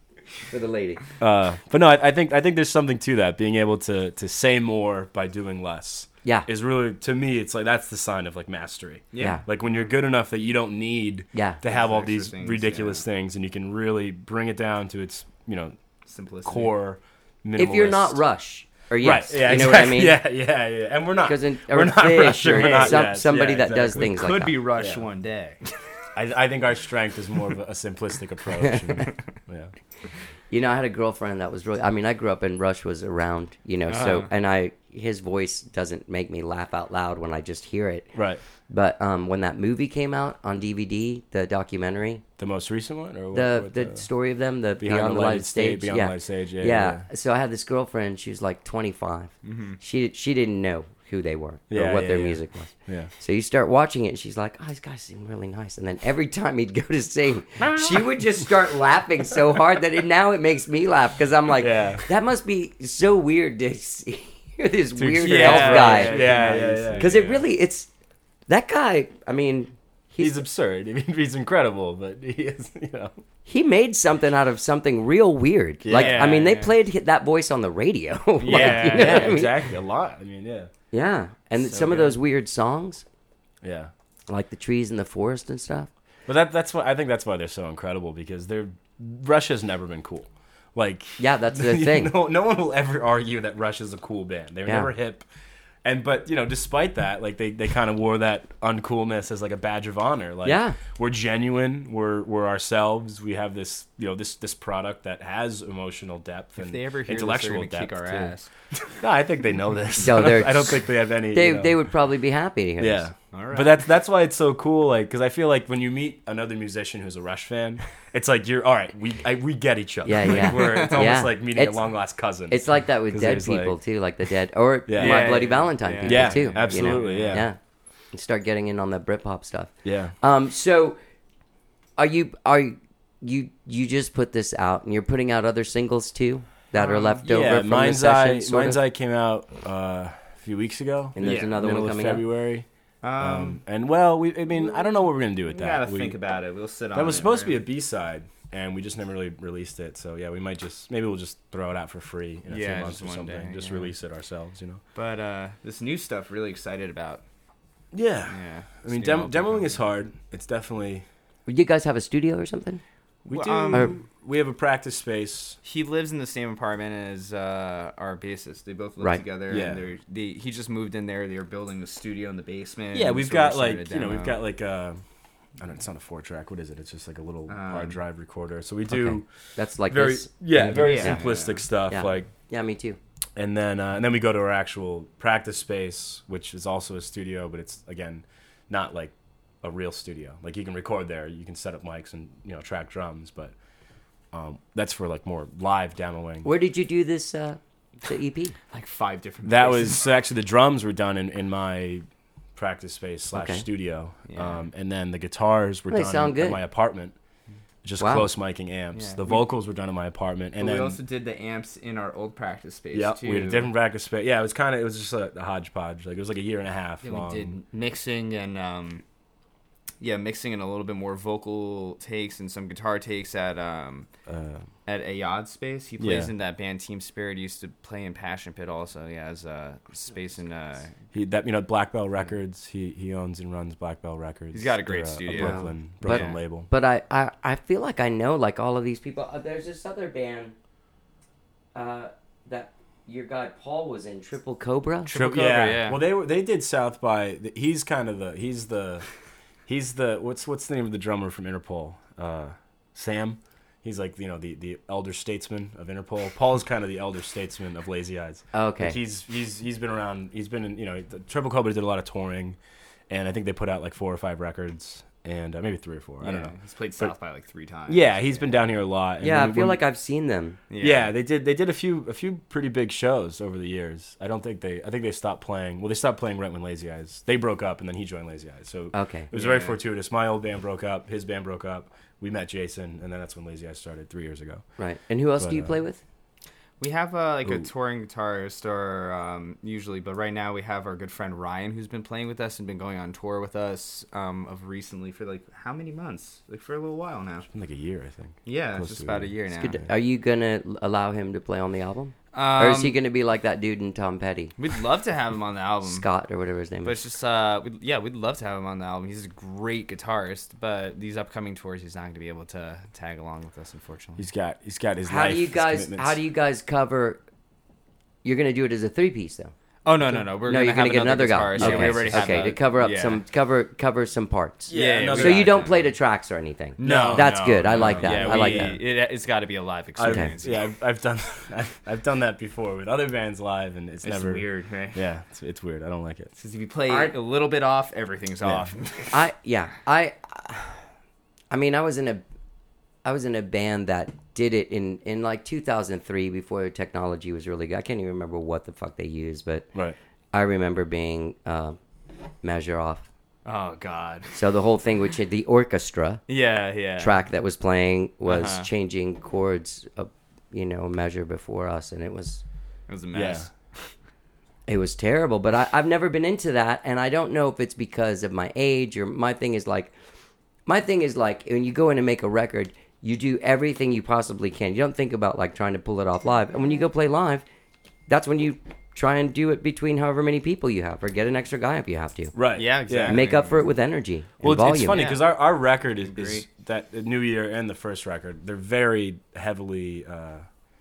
For the lady.
Uh, but no, I, I think I think there's something to that. Being able to to say more by doing less
Yeah.
is really, to me, it's like that's the sign of like mastery.
Yeah.
Like when you're good enough that you don't need
Yeah.
to have all
Extra
these
things,
ridiculous
yeah.
things, and you can really bring it down to its, you know,
Simplicity.
core.
If you're not
minimalist.
Rush or Yes,
right? Yeah,
you know
exactly.
what I mean?
Yeah, yeah, yeah. And we're not.
Because in
we're
or
not
Fish
Rush,
or
we're not
some,
Yes,
somebody
yeah,
that does
exactly.
things
Could
like that.
be Rush
Yeah.
one day.
I, I think our strength is more of a, a simplistic approach. and, yeah.
You know, I had a girlfriend that was really. I mean, I grew up and Rush was around. You know, so
Uh-huh.
and I his voice doesn't make me laugh out loud when I just hear it.
Right.
But um, when that movie came out on D V D, the documentary,
The most recent one, or what,
the
what
the story of them, the
Behind
Beyond,
the
the
Lighted
Lighted
Stage,
Stage,
Beyond
yeah.
the Lighted Stage, yeah,
yeah.
yeah.
So I had this girlfriend. She was like twenty-five. She she didn't know who they were
Yeah,
or what
yeah,
their
yeah.
music was.
Yeah.
So you start watching it, and she's like, "Oh, these guys seem really nice." And then every time he'd go to sing, she would just start laughing so hard that it, now it makes me laugh because I'm like,
Yeah.
"That must be so weird to see, hear this weird
yeah,
elf guy."
Yeah, yeah, yeah. yeah.
Because it really, it's that guy. I mean,
He's
he's,
absurd. I mean, he's incredible, but he is, you know.
he made something out of something real weird. like, I mean, they
yeah.
played that voice on the radio. Like,
Yeah,
you know
yeah,
what I mean?
exactly. A lot. I mean, yeah.
Yeah, and
So
some of
good.
those weird songs,
Yeah.
like the trees in the forest and stuff.
But that that's why I think that's why they're so incredible, because they're Russia's never been cool. Like,
Yeah, that's the thing.
no, no one will ever argue that Rush is a cool band. They were
Yeah.
never hip. And but you know, despite that, like they, they kind of wore that uncoolness as like a badge of honor. Like,
Yeah.
we're genuine. We're we're ourselves. We have this you know this this product that has emotional depth
If
and
they ever hear
intellectual
this, they're
depth
gonna kick our
too.
ass.
No, I think they know this.
No,
I,
they're-
don't, I don't think they have any.
They
you know-
they would probably be happy to hear
Yeah.
this.
All right.
But that's that's why it's so cool, like, because I feel like when you meet another musician who's a Rush fan, it's like you're all right. We I, we get each other.
Yeah,
Like,
yeah.
We're, it's almost
Yeah.
like meeting
It's-
a long lost cousin.
It's like that with
'Cause
dead
there's, like-
people too, like the dead or
Yeah.
My
Yeah,
Bloody
yeah,
Valentine
yeah.
people
Yeah,
too. you know?
absolutely, yeah.
yeah. You start getting in on that Britpop stuff.
yeah.
Um, so are you are you you just put this out and you're putting out other singles too that are left over
Um, yeah,
from
Mind's
the
Eye.
session? sort
Mind's
of?
Eye came out uh, a few weeks ago.
And there's
Yeah,
another
middle
one
of
coming up.
February.
Um,
Um, and well, we I mean I don't know what we're gonna do with
we
that.
gotta
We-
think about it. We'll sit on
That was
it,
supposed to be a
right?
B side, and we just never really released it. So yeah, we might just maybe we'll just throw it out for free in a
Yeah,
few months
just
or
one
something.
day,
just
yeah.
release it ourselves, you know.
But uh, this new stuff, really excited about.
Yeah.
Yeah.
I mean, dem- demoing is hard. It's definitely
You guys have a studio or something?
we
Well,
do.
um,
Or-
we have a practice space.
He lives in the same apartment as uh, our bassist. They both live
Right.
together.
Yeah.
And they're, they, he just moved in there. They were building the studio in the basement.
Yeah,
and
we've
so
got
we're starting
like
to
you know we've
demo.
got like a I don't know, it's not a four track. What is it? It's just like a little hard
Um,
drive recorder. So we do
Okay. That's like
very
this.
yeah very
Yeah.
simplistic
Yeah.
stuff
Yeah.
like
Yeah, me too.
and then uh, and then we go to our actual practice space, which is also a studio, but it's again not like a real studio. Like you can record there, you can set up mics and you know track drums, but um, that's for like more live demoing.
Where did you do this uh the E P?
like five different.
That
places.
was so actually the drums were done in, in my practice space slash
Okay.
studio,
Yeah.
um, and then the guitars were
They
done
sound
in,
good.
at my apartment, just
Wow.
close miking amps.
Yeah.
The
We-
vocals were done in my apartment,
But
and
we
then
also did the amps in our old practice space
yeah,
too.
we had a different practice space. Yeah, it was kind of it was just a, a hodgepodge. Like it was like a year and a half
Yeah,
long.
we did mixing and um, yeah, mixing and a little bit more vocal takes and some guitar takes at um
Uh,
at Ayad's space. He plays
Yeah.
in that band Team Spirit. He used to play in Passion Pit also. Yeah, as a space in uh,
he that you know Black Bell Records. He he owns and runs Black Bell Records.
He's got a great
They're
studio.
Brooklyn
But-
Brooklyn label.
But I, I, I feel like I know like all of these people. Uh, there's this other band uh, that your guy Paul was in, Triple Cobra.
Triple
Tri-
Cobra, yeah.
Well, they were they did South by. He's kind of the he's the he's the what's what's the name of the drummer from Interpol? Uh, Sam. He's like you know the, the elder statesman of Interpol. Paul is kind of the elder statesman of Lazy Eyes.
Okay.
Like he's he's he's been around. He's been in you know the Triple Cobra did a lot of touring, and I think they put out like four or five records, and uh, maybe three or four. I don't know.
He's played South by like three times.
Yeah, he's been down here a lot. and
Yeah,
when-
I feel
when-
like I've seen them.
Yeah. they did. They did a few a few pretty big shows over the years. I don't think they. I think they stopped playing. Well, they stopped playing right when Lazy Eyes. They broke up, and then he joined Lazy Eyes. So
Okay.
it was very
Yeah.
fortuitous. My old band broke up. His band broke up. We met Jason, and then that's when Lazy Eyes started three years ago.
Right. And who else
But,
do you
uh,
play with?
We have uh, like
Ooh.
a touring guitarist or um, usually, but right now we have our good friend Ryan who's been playing with us and been going on tour with us um, of recently for like how many months? Like for a little while now.
It's been like a year, I think.
Yeah,
Close
it's just
to
about
a
a
year.
year now.
Good to- Are you gonna l- allow him to play on the album,
Um,
or is he gonna be like that dude in Tom Petty,
We'd love to have him on the album.
Scott or whatever his name
But
is?
it's just, uh, we'd, yeah, we'd love to have him on the album. He's a great guitarist, but these upcoming tours, he's not going to be able to tag along with us, unfortunately.
He's got he's got his
How
life.
do you
his
guys?
commitments.
How do you guys cover? You're gonna do it as a three piece though.
Oh no, no, no. We're
no,
gonna
you're
have
gonna get another guy.
guitarist.
Okay,
Yeah, we already have
okay,
a-
to cover up
yeah.
some cover cover some parts.
Yeah,
another
So
guy.
you don't play the tracks or anything.
No,
That's
no,
good. I
no.
like that.
Yeah,
I like
we-
that.
It, it's got to be a live
I've,
experience.
yeah, I've, I've done I've, I've done that before with other bands live, and it's,
It's
never
weird, right?
Yeah, it's, it's weird. I don't like it.
Because if you play
I-
a little bit off, everything's off.
I yeah I I mean I was in a I was in a band that did it in in like two thousand three before the technology was really good. I can't even remember what the fuck they used, but
Right.
I remember being uh, measure off.
Oh God.
So the whole thing, which had the orchestra
Yeah, yeah.
track that was playing, was
Uh-huh.
changing chords, uh, you know, a measure before us, and it was
It was a mess.
it was terrible. But I, I've never been into that, and I don't know if it's because of my age or my thing is like, my thing is like when you go in and make a record, you do everything you possibly can. You don't think about like trying to pull it off live, and when you go play live, that's when you try and do it between however many people you have, or get an extra guy if you have to.
Right.
Yeah, exactly.
Make up for it with energy.
Well,
and
it's,
volume.
it's funny
Yeah.
because our, our record is, is
Agree.
that the New Year and the first record. They're very heavily uh,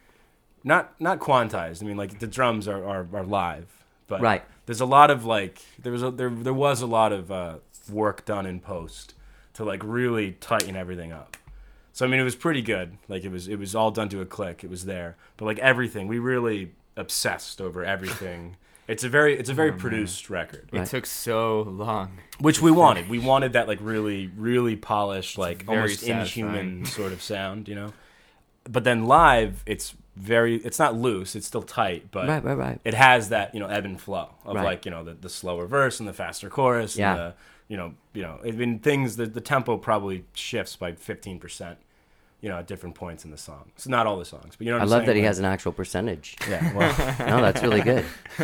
not not quantized. I mean, like the drums are, are, are live, but
Right.
there's a lot of like there was a, there there was a lot of uh, work done in post to like really tighten everything up. So I mean, it was pretty good. Like it was it was all done to a click. It was there, but like everything, we really obsessed over everything. It's a very it's a very produced record.
It
Right.
took so long.
Which we wanted. We wanted that like really, really polished, like
very
almost
satisfying.
inhuman sort of sound, you know. But then live, it's very, it's not loose. It's still tight, but
Right, right, right.
it has that you know ebb and flow of
Right.
like you know the, the slower verse and the faster chorus.
Yeah.
And the, you know, you know, I mean things. The, the tempo probably shifts by fifteen percent. You know, at different points in the song. So not all the songs, but you know. What
I
I'm
love
saying?
that he
Like-
has an actual percentage.
Yeah. Well.
No, that's really good.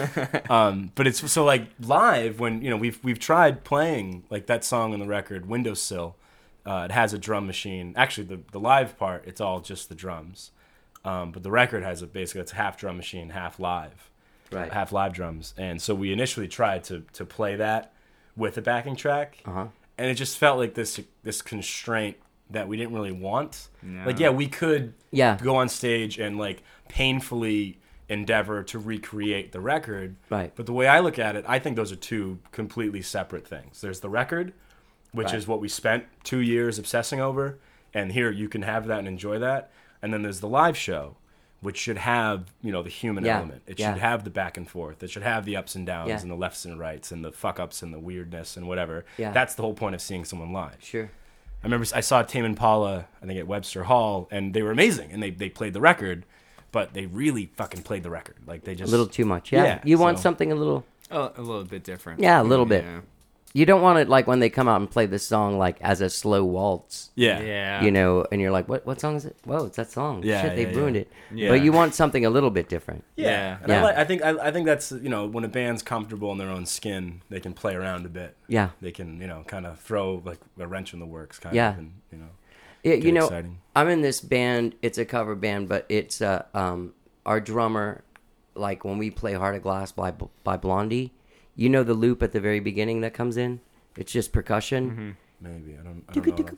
Um, but it's so like live when you know we've we've tried playing like that song on the record Windowsill. Uh, it has a drum machine. Actually, the the live part it's all just the drums, um, but the record has a basically it's half drum machine, half live,
Right.
half live drums. And so we initially tried to to play that with a backing track,
Uh-huh.
and it just felt like this this constraint that we didn't really want.
No.
Like yeah, we could
Yeah.
go on stage and like painfully endeavor to recreate the record.
Right.
But the way I look at it, I think those are two completely separate things. There's the record, which
Right.
is what we spent two years obsessing over, and here you can have that and enjoy that. And then there's the live show, which should have, you know, the human
Yeah.
element. It
Yeah.
should have the back and forth. It should have the ups and downs
Yeah.
and the lefts and rights and the fuck ups and the weirdness and whatever.
Yeah.
That's the whole point of seeing someone live.
Sure.
I remember I saw Tame Impala, I think at Webster Hall, and they were amazing, and they, they played the record, but they really fucking played the record. Like they
A
just
little too much. Yeah.
Yeah,
you want
so-
something a little.
Oh, a little bit different.
Yeah, a little bit.
Yeah.
You don't want it like when they come out and play this song like as a slow waltz.
yeah,
Yeah.
You know, and you're like, what what song is it? Whoa, it's that song.
Yeah,
Shit, they
yeah,
ruined
yeah.
it.
Yeah.
But you want something a little bit different.
yeah.
Yeah.
And
Yeah.
I, like, I think I, I think that's you know when a band's comfortable in their own skin, they can play around a bit.
Yeah.
They can you know kind of throw like a wrench in the works, kind
Yeah.
of, and you know.
Yeah,
Get
you know,
exciting.
I'm in this band. It's a cover band, but it's uh, um, our drummer. Like when we play "Heart of Glass" by by Blondie, you know the loop at the very beginning that comes in. It's just percussion,
Maybe I don't. I don't know.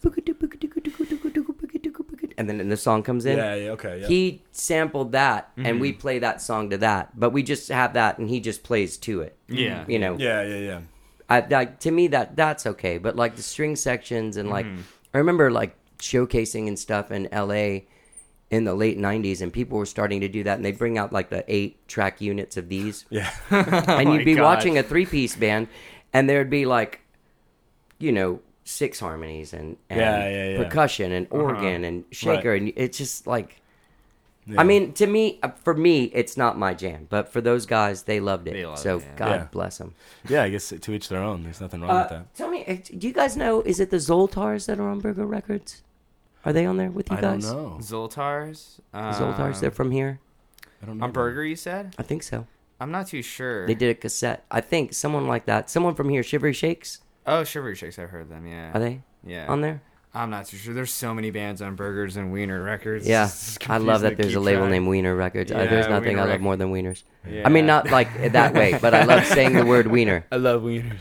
and then the song comes in.
Yeah, yeah, okay, yeah.
He sampled that, and we play that song to that. But we just have that, and he just plays to it.
Yeah.
You know,
Yeah, yeah, yeah.
I, like to me that that's okay, but like the string sections and like I remember like showcasing and stuff in L A in the late nineties, and people were starting to do that, and they bring out like the eight track units of these,
Yeah.
and you'd
my
be
gosh.
watching a three piece band, and there'd be like, you know, six harmonies and, and
Yeah, yeah, yeah.
percussion and organ and shaker,
Right.
and it's just like.
Yeah.
I mean, to me, uh, for me, it's not my jam, but for those guys, they loved it.
They loved
so
it, yeah.
God
Yeah.
bless them.
Yeah, I guess to each their own. There's nothing wrong with
Uh,
that.
tell me, uh, do you guys know? Is it the Zoltars that are on Burger Records? Are they on there with you
I don't
guys?
know.
Zoltars. Um,
Zoltars, they're from here.
I don't know.
on Burger. You said?
I think so.
I'm not too sure.
They did a cassette. I think someone like that. Someone from here, Shivery Shakes.
Oh, Shivery Shakes. I've heard them. Yeah.
Are they
Yeah.
on there?
I'm not too sure. There's so many bands on Burgers and Wiener Records.
Yeah,
It's
I love
confusing
that
to
there's a
keep
label
track.
named Wiener Records. Uh,
Yeah,
there's nothing
Wiener
I love
Rec-
more than Wieners.
Yeah.
I mean, not like that way, but I love saying the word Wiener.
I love Wieners.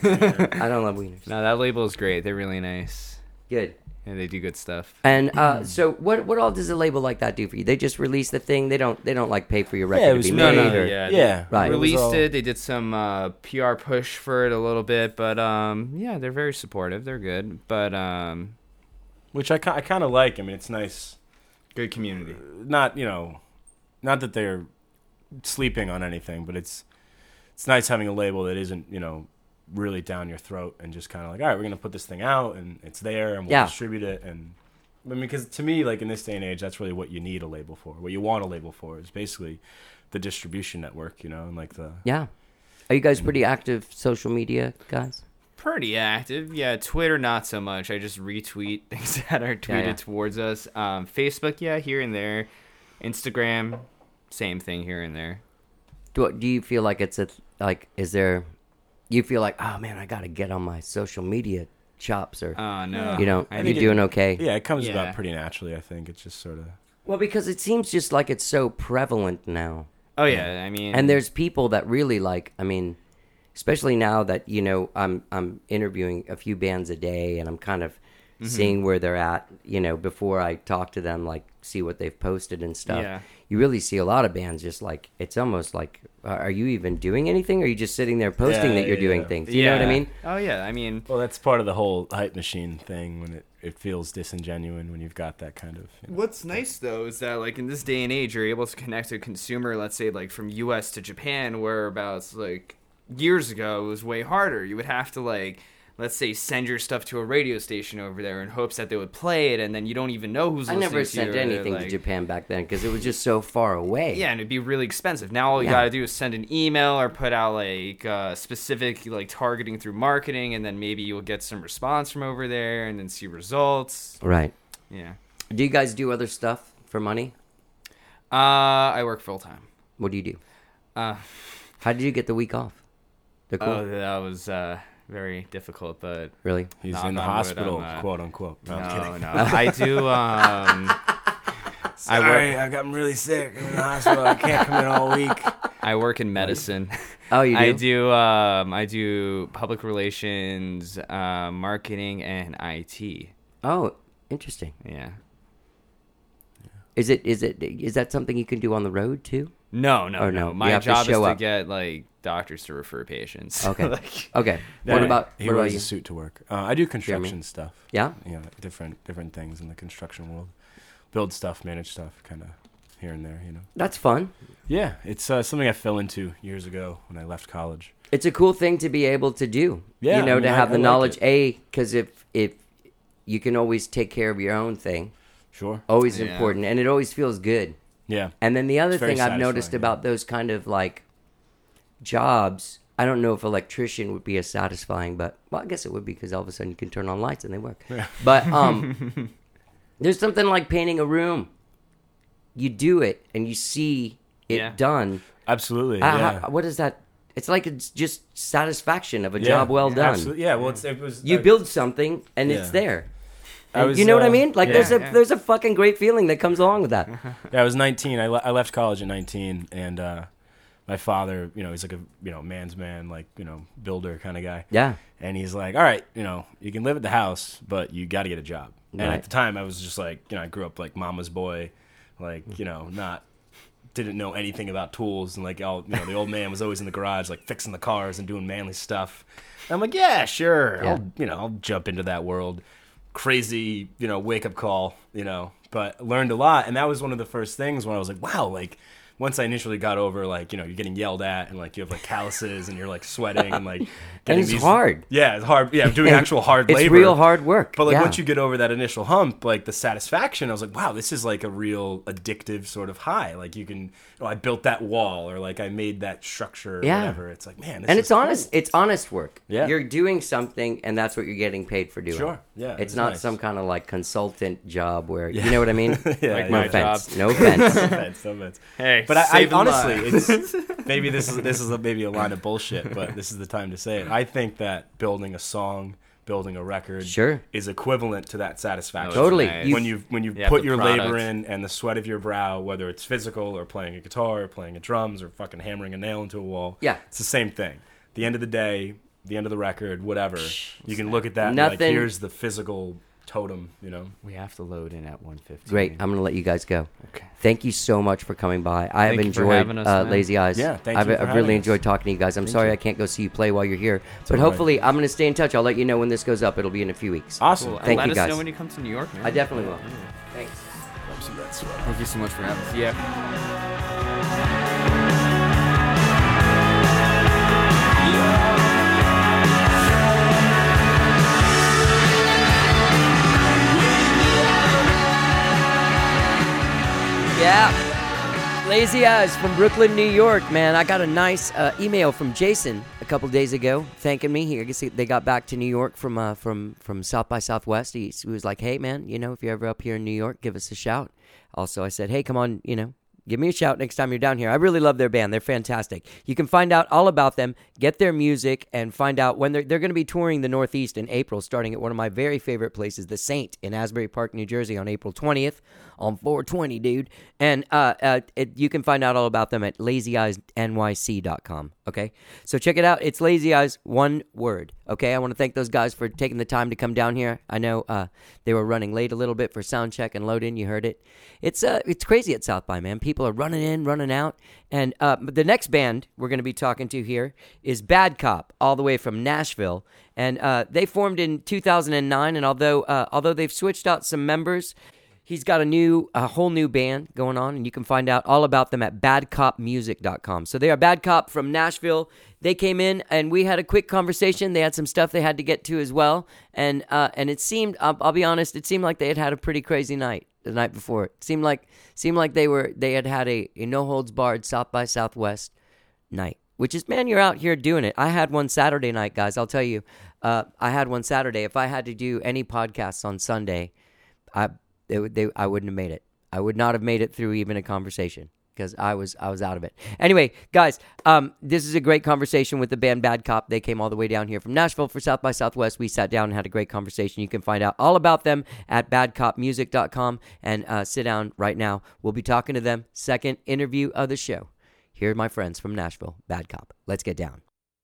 I don't love Wieners.
No, that label is great. They're really nice.
Good.
And they do good stuff.
And uh, so, what what all does a label like that do for you? They just release the thing. They don't they don't like pay for your record
Yeah, it
to
was
be
no,
made.
no,
or,
yeah.
Yeah.
Right.
It was
Released
all-
it. They did some uh, P R push for it a little bit, but um, yeah, they're very supportive. They're good, but um,
Which I, ki- I kind of like. I mean, it's nice.
good community.
Not, you know, not that they're sleeping on anything, but it's it's nice having a label that isn't, you know, really down your throat and just kind of like, all right, we're going to put this thing out and it's there and we'll
Yeah.
distribute it. And I mean, because to me, like in this day and age, that's really what you need a label for. What you want a label for is basically the distribution network, you know, and like the.
Yeah. Are you guys pretty active social media guys?
Pretty active, yeah. Twitter, not so much. I just retweet things that are tweeted
yeah.
towards us. Um, Facebook, yeah, here and there. Instagram, same thing here and there.
Do do you feel like it's a like? Is there? You feel like, oh man, I got to get on my social media chops, or
Oh no,
you know,
I
you're
think it-
doing okay.
Yeah, it comes
Yeah.
about pretty naturally, I think. It's just sort of.
Well, because it seems just like it's so prevalent now.
Oh yeah, I mean,
And there's people that really like. I mean, especially now that you know, I'm I'm interviewing a few bands a day, and I'm kind of
Mm-hmm.
seeing where they're at. You know, before I talk to them, like see what they've posted and stuff.
Yeah.
You really see a lot of bands just like it's almost like, uh, are you even doing anything? Or are you just sitting there posting
Yeah,
that you're
yeah,
doing
yeah.
things? You know what I
Yeah.
mean?
Oh yeah, I mean,
Well, that's part of the whole hype machine thing when it, it feels disingenuine when you've got that kind of. You know,
what's nice though is that like in this day and age, you're able to connect to a consumer. Let's say like from U S to Japan, whereabouts like years ago it was way harder. You would have to like. Let's say send your stuff to a radio station over there in hopes that they would play it, and then you don't even know who's
I
listening
never
to
sent
you, or,
anything
like-
to Japan back then because it was just so far away.
Yeah, and it'd be really expensive. Now all you
Yeah.
gotta do is send an email or put out like uh, specific like targeting through marketing, and then maybe you'll get some response from over there, and then see results.
Right.
Yeah.
Do you guys do other stuff for money?
Uh, I work full time.
What do you do?
Uh,
How did you get the week off? They're cool.
oh, that was uh, very difficult, but
Really?
he's
knock
in the
on wood,
hospital,
I'm, uh,
quote unquote. No, I'm
no,
kidding.
no, I do. Um, I
Sorry,
work.
I got really sick. I'm in the hospital. I can't come in all week.
I work in medicine.
Oh, you do?
I do. Um, I do public relations, uh, marketing, and I T.
Oh, interesting.
Yeah.
Is it is it is that something you can do on the road too?
No, no,
Or
no.
no, you
My
have to
job is
show
to
up.
get like doctors to refer patients.
Okay.
Like,
Okay.
Yeah,
What about
he
what about
wears
you?
a suit to work? Uh, I do construction stuff.
Yeah.
You know, different different things in the construction world. Build stuff, manage stuff, kind of here and there. You know.
That's fun.
Yeah, it's uh, something I fell into years ago when I left college.
It's a cool thing to be able to do.
Yeah,
You know,
I mean,
to
I-
have
I
the
like
knowledge.
it.
A, because if if you can always take care of your own thing,
Sure.
always
Yeah.
important, and it always feels good.
Yeah.
And then the other
It's very
thing I've noticed
satisfying, yeah.
about those kind of like jobs, I don't know if electrician would be as satisfying, but well, I guess it would be because all of a sudden you can turn on lights and they work. But um, there's something like painting a room. You do it and you see it
Yeah.
done.
Absolutely.
Uh,
yeah.
how- what is that? It's like it's just satisfaction of a
Yeah,
job well
yeah,
done.
Absolutely. Yeah. Well, it's, it was.
You
uh,
build something and it's
Yeah.
there.
I
And
was,
you know what I
uh,
mean? Like
yeah.
there's a
Yeah.
there's a fucking great feeling that comes along with that.
Yeah, I was nineteen. I, le- I left college at nineteen, and uh, my father, you know, he's like a you know man's man, like you know builder kind of guy.
Yeah.
And he's like, all right, you know, you can live at the house, but you got to get a job. And
Right.
at the time, I was just like, you know, I grew up like mama's boy, like you know, not didn't know anything about tools, and like all you know, the old man was always in the garage, like fixing the cars and doing manly stuff. And I'm like, yeah, sure,
Yeah.
I'll you know, I'll jump into that world. Crazy, you know, wake up call, you know, but learned a lot. And that was one of the first things when I was like, wow, like once I initially got over, like, you know, you're getting yelled at and like you have like calluses and you're like sweating and like
And
getting
it's
these,
hard.
Yeah, it's hard. Yeah, doing actual hard
It's
labor.
real hard work.
But like
yeah.
once you get over that initial hump, like the satisfaction, I was like, wow, this is like a real addictive sort of high. Like you can, oh, I built that wall, or like I made that structure, or
Yeah.
whatever. It's like, man, this
and
is
it's honest.
cool.
It's honest work.
Yeah.
You're doing something, and that's what you're getting paid for doing.
Sure. Yeah,
It's
it's
not
nice.
some kind of like consultant job where you know what I mean.
Yeah,
Like
yeah.
my
No offense.
job.
No offense.
No offense, no offense.
Hey,
But I, I
saving
honestly,
lives.
it's maybe this is this is a, maybe a line of bullshit, but this is the time to say it. I think that building a song, building a record,
Sure.
is equivalent to that satisfaction.
Totally.
Nice.
You-
when you when you
Yeah,
put
the
your
product.
labor in and the sweat of your brow, whether it's physical or playing a guitar or playing a drums or fucking hammering a nail into a wall,
Yeah.
it's the same thing. At the end of the day, the end of the record, whatever, you can look at that and be like,
Nothing-
here's the physical totem, you know.
We have to load in at one fifty.
Great. I'm gonna let you guys go.
Okay.
Thank you so much for coming by. I have
Thank you for
enjoyed
having us,
uh,
man.
Lazy Eyes.
Yeah, thank
I've,
you for
I've really
having us.
enjoyed talking to you guys. I'm
Thank
sorry
you.
I can't go see you play while you're here, but
all right.
hopefully I'm gonna stay in touch. I'll let you know when this goes up. It'll be in a few weeks.
Awesome.
Cool.
Thank
Let
you,
us
guys.
know when you come to New York, man.
I definitely will. Thanks.
Thank you so much for having us.
Yeah.
Yeah. Lazy Eyes from Brooklyn, New York, man. I got a nice uh, email from Jason a couple days ago thanking me. He, I guess they got back to New York from uh, from from South by Southwest. He, he was like, "Hey, man, you know, if you're ever up here in New York, give us a shout." Also, I said, "Hey, come on, you know, give me a shout next time you're down here." I really love their band. They're fantastic. You can find out all about them, get their music, and find out when they're, they're going to be touring the Northeast in April, starting at one of my very favorite places, The Saint in Asbury Park, New Jersey, on April twentieth on four twenty, dude. And uh, uh, it, you can find out all about them at lazy eyes N Y C dot com, okay? So check it out. It's Lazy Eyes, one word, okay? I want to thank those guys for taking the time to come down here. I know uh, they were running late a little bit for sound check and load in. You heard it. It's uh, it's crazy at South by, man. People are running in, running out. And uh, the next band we're going to be talking to here is Bad Cop, all the way from Nashville. And uh, they formed in two thousand nine, and although uh, although they've switched out some members, he's got a new, a whole new band going on, and you can find out all about them at bad cop music dot com. So they are Bad Cop from Nashville. They came in, and we had a quick conversation. They had some stuff they had to get to as well, and uh, and it seemed, I'll, I'll be honest, it seemed like they had had a pretty crazy night the night before. It seemed like seemed like they were they had had a, a no holds barred South by Southwest night. Which is, man, you're out here doing it. I had one Saturday night, guys. I'll tell you, uh, I had one Saturday. If I had to do any podcasts on Sunday, I they, would- they I wouldn't have made it. I would not have made it through even a conversation because I was I was out of it. Anyway, guys, um, this is a great conversation with the band Bad Cop. They came all the way down here from Nashville for South by Southwest. We sat down and had a great conversation. You can find out all about them at bad cop music dot com and uh, sit down right now. We'll be talking to them. Second interview of the show. Here are my friends from Nashville, Bad Cop. Let's get down.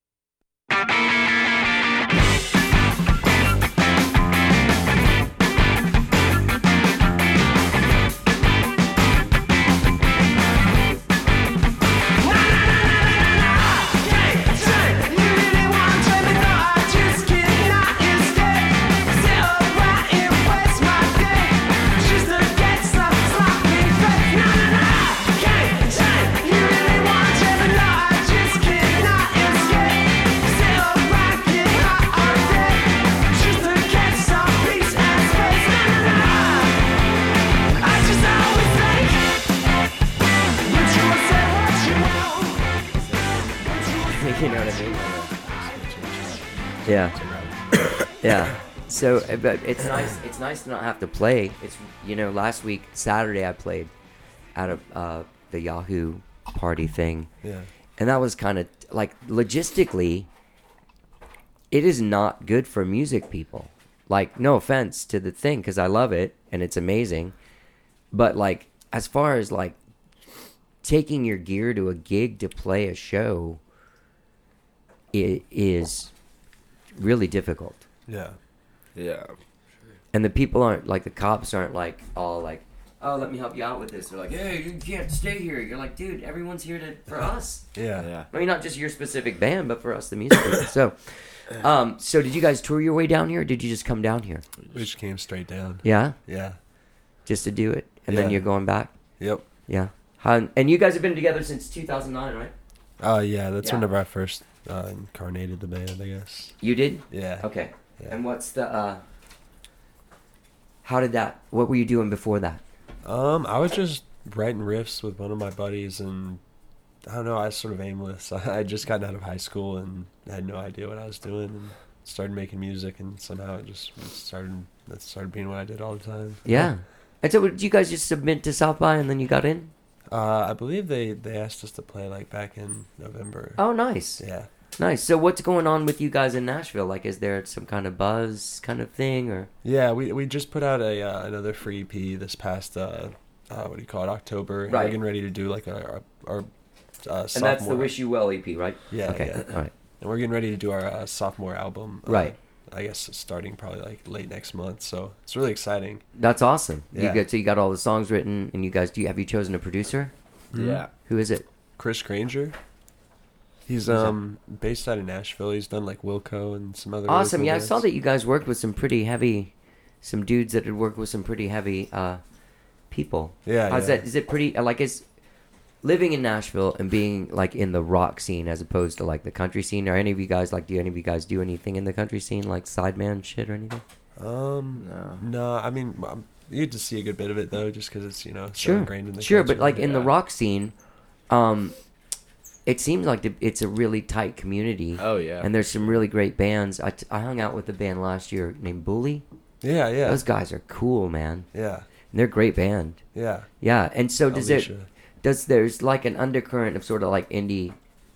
You know what I mean? Yeah. Yeah. So, uh, but it's nice. It's nice to not have to play. It's, you know, last week Saturday I played at a uh, the Yahoo party thing,
Yeah.
and that was kind of like logistically, it is not good for music people. Like, no offense to the thing, because I love it and it's amazing, but like as far as like taking your gear to a gig to play a show, it is really difficult.
Yeah.
Yeah.
And the people aren't, like, the cops aren't, like, all, like, oh, let me help you out with this. They're like, hey, you can't stay here. You're like, dude, everyone's here to for us.
Yeah.
Yeah.
I mean, not just your specific band, but for us, the music people. So, um, so did you guys tour your way down here, or did you just come down here?
We just came straight down.
Yeah?
Yeah.
just to do it, and then
Yeah.
you're going back.
Yep.
Yeah. How, and you guys have been together since two thousand nine, right?
Uh, yeah, that's
Yeah.
whenever I first uh, incarnated the band, I guess.
You did.
Yeah.
Okay.
Yeah.
And what's the? uh How did that? What were you doing before that?
Um, I was just writing riffs with one of my buddies, and I don't know, I was sort of aimless. I had just gotten out of high school and had no idea what I was doing, and started making music, and somehow it just started. That started being what I did all the time.
Yeah. And so, did you guys just submit to South by and then you got in?
Uh, I believe they they asked us to play like back in November.
Oh, nice.
Yeah.
Nice. So, what's going on with you guys in Nashville? Like, is there some kind of buzz kind of thing, or?
Yeah, we we just put out a uh, another free E P this past uh, uh what do you call it, October.
Right.
We're getting ready to do like our our, our uh,
And that's the
sophomore-
Wish You Well E P, right?
Yeah,
Okay.
yeah.
All right.
And we're getting ready to do our uh, sophomore album. Uh,
Right.
I guess starting probably like late next month. So it's really exciting.
That's awesome. You
Yeah.
get so you got all the songs written, and you guys do. You, have you chosen a producer?
Yeah.
Who is it?
Chris Granger. He's um based out of Nashville. He's done like Wilco and some other. really
Awesome.
cool
Yeah, I
bands.
saw that you guys worked with some pretty heavy, some dudes that had worked with some pretty heavy uh, people.
Yeah,
How's
yeah.
that? Is it pretty? uh, Like, is living in Nashville and being like in the rock scene as opposed to like the country scene? Are any of you guys like? Do any of you guys do anything in the country scene, like sideman shit or anything?
Um,
No.
no, I mean, um, you get to see a good bit of it though, just because it's you know so
Sure,
ingrained in the
sure. But
culture.
like in the
Yeah.
rock scene, um, it seems like the- it's a really tight community.
Oh yeah.
And there's some really great bands. I, t- I hung out with a band last year named Bully.
Yeah, yeah,
Those guys are cool, man.
yeah,
And they're a great band.
yeah.
Yeah. And so does it?
Alicia.
Does there's like an undercurrent of sort of like indie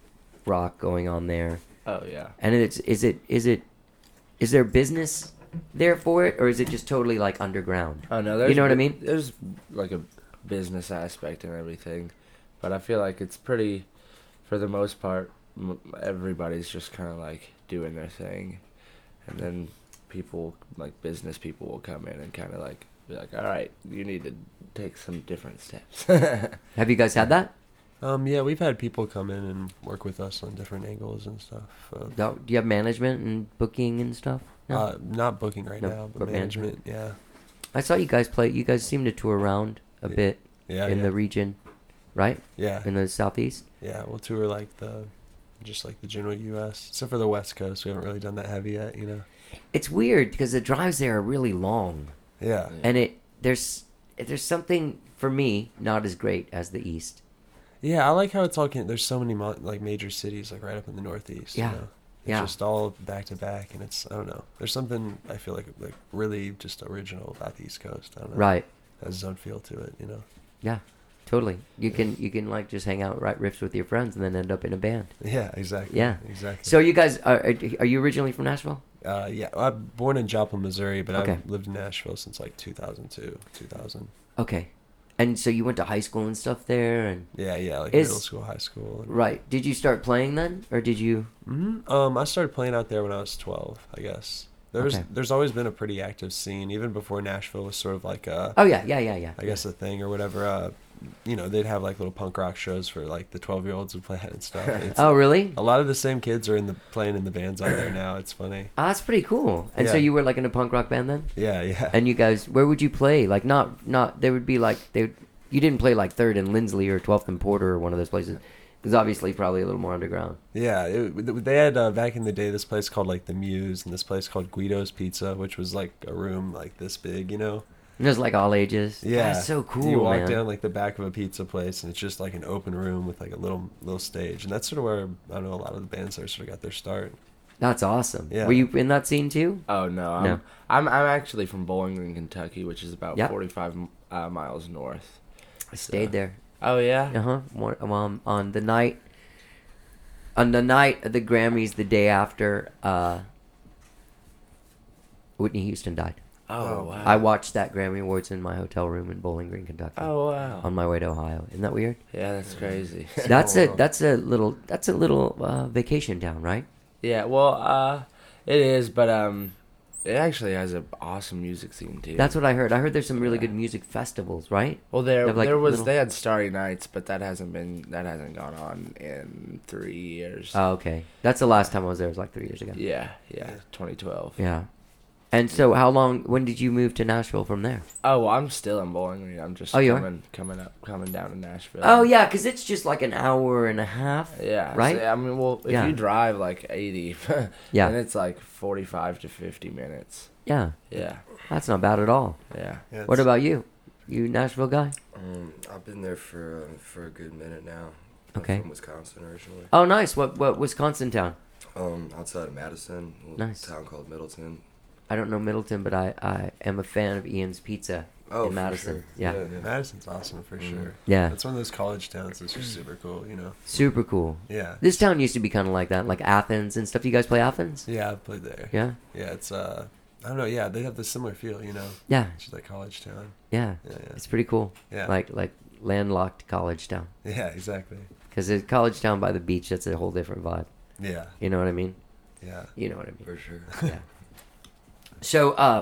rock going on there?
oh yeah.
And it's is it is it is there business there for it, or is it just totally like underground?
Oh no, there's
You know what I
bu-
mean?
There's like a business aspect and everything, but I feel like it's pretty, for the most part, m- everybody's just kind of like doing their thing, and then people like business people will come in and kind of like be like, all right, you need to take some different steps.
Have you guys had that?
Um, yeah, we've had people come in and work with us on different angles and stuff. Uh,
Do do you have management and booking and stuff? No?
uh, not booking right
No,
now, but,
but management.
management. Yeah,
I saw you guys play. You guys seem to tour around a
Yeah.
bit
yeah,
in
yeah.
the region, right?
yeah,
In the southeast.
yeah. We'll tour like the, just like the general U S except for the West Coast. We haven't really done that heavy yet, you know.
It's weird because the drives there are really long,
Yeah,
and it there's there's something for me not as great as the east.
yeah. I like how it's all. Can, there's so many mo- like major cities like right up in the Northeast.
Yeah.
you know? It's
Yeah.
just all back to back, and it's I don't know. There's something I feel like like really just original about the East Coast. I don't know.
Right.
It has its own feel to it, you know.
Yeah. Totally. You can you can like just hang out, write riffs with your friends, and then end up in a band.
Yeah, exactly.
Yeah.
exactly.
So you guys are are are you originally from Nashville?
Uh, yeah, I'm born in Joplin, Missouri, but
Okay.
I've lived in Nashville since like two thousand two, two thousand.
Okay. And so you went to high school and stuff there, and
Yeah, yeah, like
Is-
middle school, high school. And,
right? Did you start playing then, or did you?
hmm Um, I started playing out there when I was twelve, I guess. There's
Okay.
there's always been a pretty active scene, even before Nashville was sort of like a,
Oh yeah, yeah, yeah, yeah.
I guess a thing or whatever. Uh, you know, they'd have like little punk rock shows for like the twelve year olds who play it and stuff. It's,
Oh really?
A lot of the same kids are in the playing in the bands out there now. It's funny.
Oh, that's pretty cool. And so
Yeah.
you were like in a punk rock band then?
Yeah, yeah.
And you guys, where would you play? Like not not there would be like they would, you didn't play like Third and Lindsley or Twelfth and Porter or one of those places. Because obviously probably a little more underground.
Yeah, it, they had uh, back in the day this place called like the Muse and this place called Guido's Pizza, which was like a room like this big, you know.
And it was like all ages.
Yeah,
That's so cool,
You walk
man.
down like the back of a pizza place, and it's just like an open room with like a little little stage, and that's sort of where I don't know a lot of the bands there sort of got their start.
That's awesome.
Yeah.
Were you in that scene too?
Oh no, I'm,
No.
I'm I'm actually from Bowling Green, Kentucky, which is about
Yep.
forty-five uh, miles north.
I stayed there.
Oh yeah.
Uh huh. Um, on the night, on the night of the Grammys, the day after, uh, Whitney Houston died.
Oh wow.
I watched that Grammy Awards in my hotel room in Bowling Green, Kentucky.
Oh wow.
On my way to Ohio. Isn't that weird?
Yeah, that's crazy.
That's a that's a little that's a little uh, vacation town, right?
Yeah, well, uh, it is, but um, it actually has an awesome music scene too.
That's what I heard. I heard there's some really
Yeah.
good music festivals, right?
well,
They
there
have, like,
there was
little-
they had Starry Nights, but that hasn't been that hasn't gone on in three years.
Oh, okay. That's the last time I was there. It was like three years ago.
yeah, yeah, twenty twelve.
Yeah. And so, how long? When did you move to Nashville from there?
Oh, well, I'm still in Bowling Green. I'm just
Oh, you are?
coming, coming up, coming down to Nashville.
Oh yeah, because it's just like an hour and a half.
Yeah.
Right?
so, I mean, well, if
Yeah.
you drive like eighty,
Yeah.
then it's like forty-five to fifty minutes.
Yeah,
Yeah.
that's not bad at all.
Yeah.
Yeah,
What
it's-
about you? You Nashville guy?
Um, I've been there for uh, for a good minute now. I'm
Okay.
from Wisconsin originally.
Oh, nice. What what Wisconsin town?
Um, outside of Madison, a little
Nice.
town called Middleton.
I don't know Middleton, but I, I am a fan of Ian's Pizza
Oh,
in
for
Madison.
sure.
Yeah.
Yeah.
Madison's awesome for
Mhm.
sure.
Yeah.
It's one of those college towns that's just super cool, you know.
Super cool.
Yeah.
This town used to be kind of like that, like Athens and stuff. You guys play Athens?
Yeah, I've played there.
Yeah.
Yeah, it's uh I don't know, yeah, they have the similar feel, you know.
Yeah.
It's just like college town.
Yeah.
Yeah, yeah.
It's pretty cool.
Yeah.
Like like landlocked college town.
Yeah, exactly.
Because it's college town by the beach. That's a whole different vibe.
Yeah.
You know what I mean?
Yeah.
You know what I mean?
For sure.
Yeah. So, uh,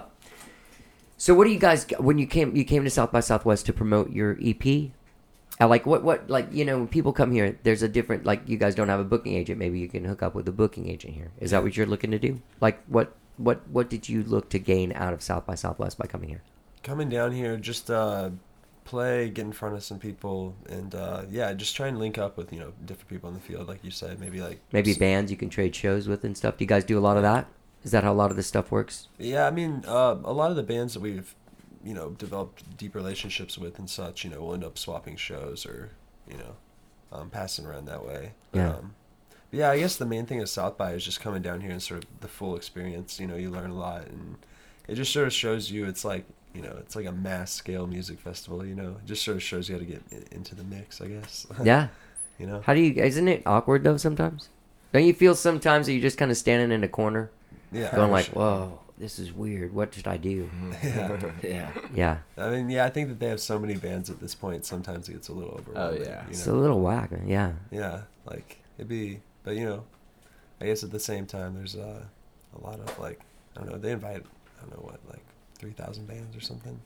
so what do you guys when you came? You came to South by Southwest to promote your E P. Uh, like what? What? Like you know, when people come here, there's a different. Like you guys don't have a booking agent. Maybe you can hook up with a booking agent here. Is that what you're looking to do? Like what? What? What did you look to gain out of South by Southwest by coming here?
Coming down here, just uh play, get in front of some people, and uh yeah, just try and link up with, you know, different people in the field, like you said, maybe like
Maybe
s-
bands you can trade shows with and stuff. Do you guys do a lot of that? Is that how a lot of this stuff works?
Yeah, I mean, uh, a lot of the bands that we've, you know, developed deep relationships with and such, you know, we'll end up swapping shows or, you know, um, passing around that way.
Yeah.
Um, but yeah, I guess the main thing of South by is just coming down here and sort of the full experience. You know, you learn a lot, and it just sort of shows you it's like, you know, it's like a mass scale music festival. You know, it just sort of shows you how to get i- into the mix, I guess.
Yeah.
You know.
How do you? Isn't it awkward though sometimes? Don't you feel sometimes that you're just kind of standing in a corner,
Yeah.
going
for
like,
sure.
"Whoa, this is weird. What should I do?"
Yeah.
Yeah.
Yeah,
I mean, yeah, I think that they have so many bands at this point. Sometimes it gets a little overwhelming.
yeah.
You
it's
know?
a little whack. Yeah,
Yeah, like it'd be, but you know, I guess at the same time, there's uh, a lot of like, I don't know, they invite, I don't know what, like three thousand bands or something.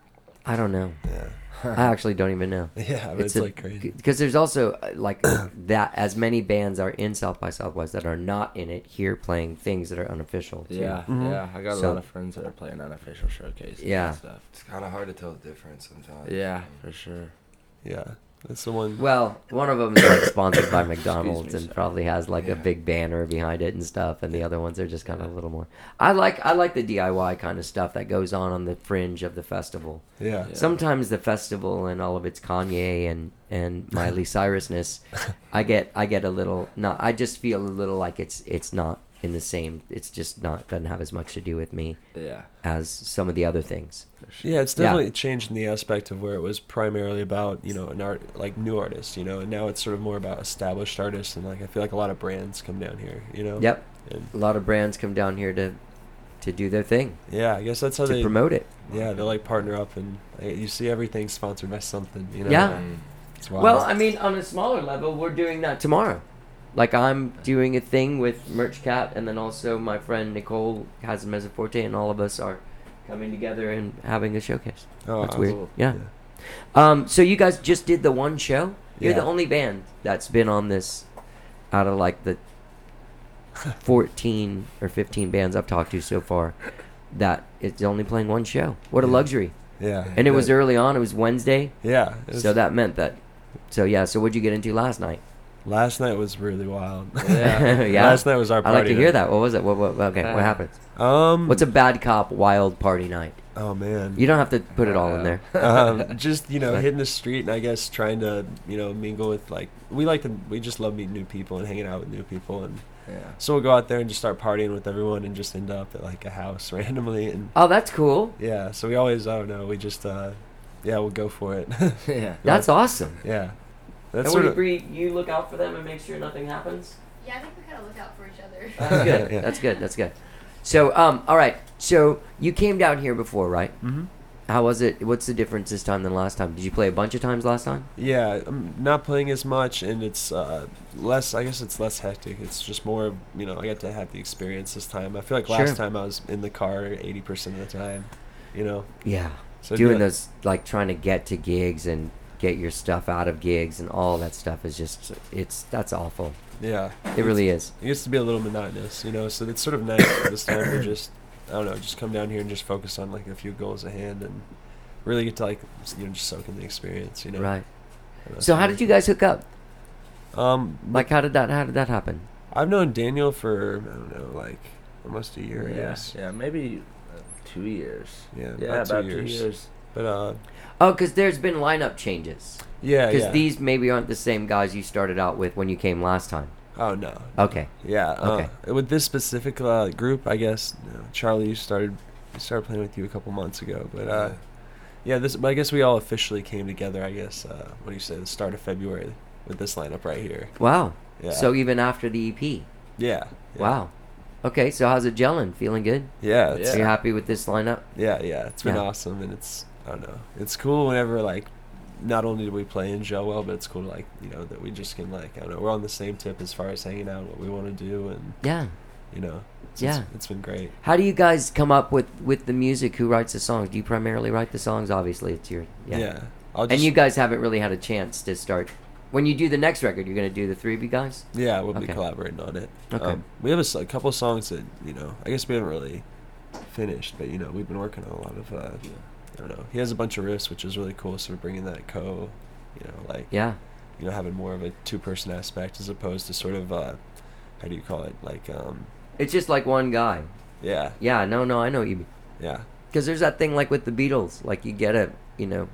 I don't know.
Yeah,
I actually don't even know.
yeah, but it's,
a-
like crazy.
because there's also uh, like that as many bands are in South by Southwest that are not in it here playing things that are unofficial. too.
Yeah.
Mhm.
Yeah. I got a
So-
lot of friends that are playing unofficial showcases
Yeah.
and stuff.
It's kind of hard to tell the difference sometimes.
Yeah, for sure.
Yeah, that's the one.
Well, one of them is like sponsored by McDonald's
me,
and
sorry.
probably has like
Yeah.
a big banner behind it and stuff, and the other ones are just kind of a little more. I like I like the D I Y kind of stuff that goes on on the fringe of the festival.
yeah,
Yeah.
Sometimes the festival and all of its Kanye and and Miley Cyrusness, I get I get a little not. I just feel a little like it's it's not in the same. It's just not doesn't have as much to do with me
Yeah.
as some of the other things.
yeah, it's
Yeah.
definitely changed in the aspect of where it was primarily about, you know, an art, like new artists, you know, and now it's sort of more about established artists, and like I feel like a lot of brands come down here, you know.
Yep,
And
a lot of brands come down here to to do their thing,
yeah, I guess that's how
to
they
promote it.
Yeah, they like partner up, and uh, you see everything sponsored by something, you know.
Yeah.
Mm.
It's wild.
Well, I mean, on a smaller level, we're doing that tomorrow. Like I'm doing a thing with Merch Cat, and then also my friend Nicole has a Mezzoforte, and all of us are coming together and having a showcase.
oh,
That's
awesome.
weird. Yeah. Um. So you guys just did the one show. You're the
Yeah.
only band that's been on this out of like the fourteen or fifteen bands I've talked to so far. That it's only playing one show. What a
Yeah.
luxury!
Yeah,
And it was
yeah.
early on. It was Wednesday,
Yeah, it was-
so that meant that. So yeah. So what'd you get into last night?
last night was really wild.
Yeah. Yeah?
Last night was our
I
party.
like to hear
night.
that. What was it? What, what, okay, what
Uh,
happened?
Um,
What's a bad cop wild party night?
Oh man.
You don't have to put it all in there.
um, just you know, hitting the street, and I guess trying to you know mingle with like we like to we just love meeting new people and hanging out with new people, and
Yeah.
so we'll go out there and just start partying with everyone, and just end up at like a house randomly, and
Oh, that's cool.
yeah. So we always I don't know we just uh yeah we'll go for it.
Yeah.
That's awesome.
yeah. That's
And
sort
we,
of
Bree, you look out for them and make sure nothing happens.
Yeah, I think we kind of look out for each other.
That's good.
Yeah.
That's good. That's good. So, um, all right. So you came down here before, right?
Mhm.
How was it? What's the difference this time than last time? Did you play a bunch of times last time?
yeah. I'm not playing as much, and it's uh less. I guess it's less hectic. It's just more you know I got to have the experience this time. I feel like last
Sure.
time I was in the car eighty percent of the time. You know.
Yeah.
So
Doing
yeah.
those, like trying to get to gigs and get your stuff out of gigs and all that stuff is just, it's, that's awful.
Yeah.
It really is.
It used to be a little monotonous, you know, so it's sort of nice this time to just I don't know, just come down here and just focus on like a few goals at hand and really get to like you know just soak in the experience. You know.
Right.
And that's
So how
really
did you guys hook up?
cool. Um,
Like, how did that how did that happen?
I've known Daniel for I don't know, like almost a year, I
yeah,
guess.
yeah, maybe uh, two years.
Yeah,
Yeah,
about two
about
years.
two years.
But uh,
Oh, because there's been lineup changes.
yeah,
Because
yeah.
these maybe aren't the same guys you started out with when you came last time.
Oh no.
Okay.
Yeah.
Okay.
Uh, with this specific uh, group, I guess you know, Charlie, you started you started playing with you a couple months ago, but uh, yeah, this. I guess we all officially came together. I guess uh, what do you say? The start of February with this lineup right here.
Wow.
Yeah.
So even after the E P.
Yeah. yeah.
Wow. Okay, so how's it gelling? Feeling good?
Yeah. It's,
Are you happy with this lineup?
Yeah. Yeah. It's been
Yeah.
awesome, and it's I don't know. It's cool whenever like. Not only do we play and gel well, but it's cool to like you know that we just can like I don't know we're on the same tip as far as hanging out, what we want to do, and
Yeah.
you know, it's,
Yeah.
it's, it's been great.
How do you guys come up with, with the music? Who writes the songs? Do you primarily write the songs? Obviously, it's your...
Yeah,
Yeah.
I'll just,
And you guys haven't really had a chance to start... When you do the next record, you're going to do the three of you guys?
yeah, we'll be
Okay.
collaborating on it.
Okay.
Um, we have a, s- a couple songs that you know I guess we haven't really finished, but you know we've been working on a lot of. Uh, I don't know. He has a bunch of riffs, which is really cool. Sort of bringing that co, you know, like
Yeah.
you know having more of a two-person aspect as opposed to sort of uh, how do you call it? Like um,
It's just like one guy.
yeah,
Yeah, no, no, I know what you mean.
yeah,
Because there's that thing like with the Beatles. Like, you get a, you know...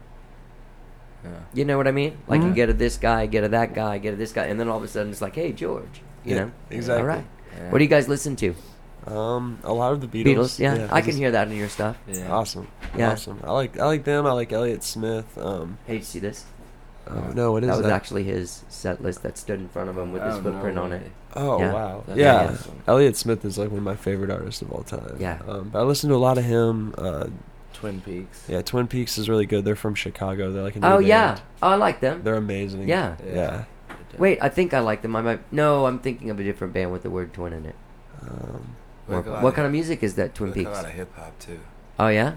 Yeah.
You know what I mean? Like, you
Mhm.
get a this guy, get a that guy, get a this guy, and then all of a sudden it's like, hey, George. You
Yeah,
know?
exactly.
All right.
Yeah.
What do you guys listen to?
Um, a lot of the Beatles.
Beatles, yeah. I can
just-
hear that in your stuff.
Yeah.
Awesome.
Yeah.
Awesome. I like I like them. I like Elliott Smith. Um,
Hey, did you see this?
oh no, what is
that
that?
was actually his set list that stood in front of him with his
Oh,
footprint
no
on
way.
it.
Oh
Yeah.
wow.
That's
Yeah.
awesome.
Elliott Smith is like one of my favorite artists of all time.
Yeah.
Um, but I listen to a lot of him. Uh,
Twin Peaks.
yeah, Twin Peaks is really good. They're from Chicago. They're like a new
Oh,
band.
yeah. Oh, I like them.
They're amazing.
Yeah.
Yeah.
Wait, I think I like them. I might. No, I'm thinking of a different band with the word twin in it.
Um,
Or-
Like a lot
what
of-
kind of music is that, Twin
Like
Peaks?
a lot of hip hop too.
Oh, yeah?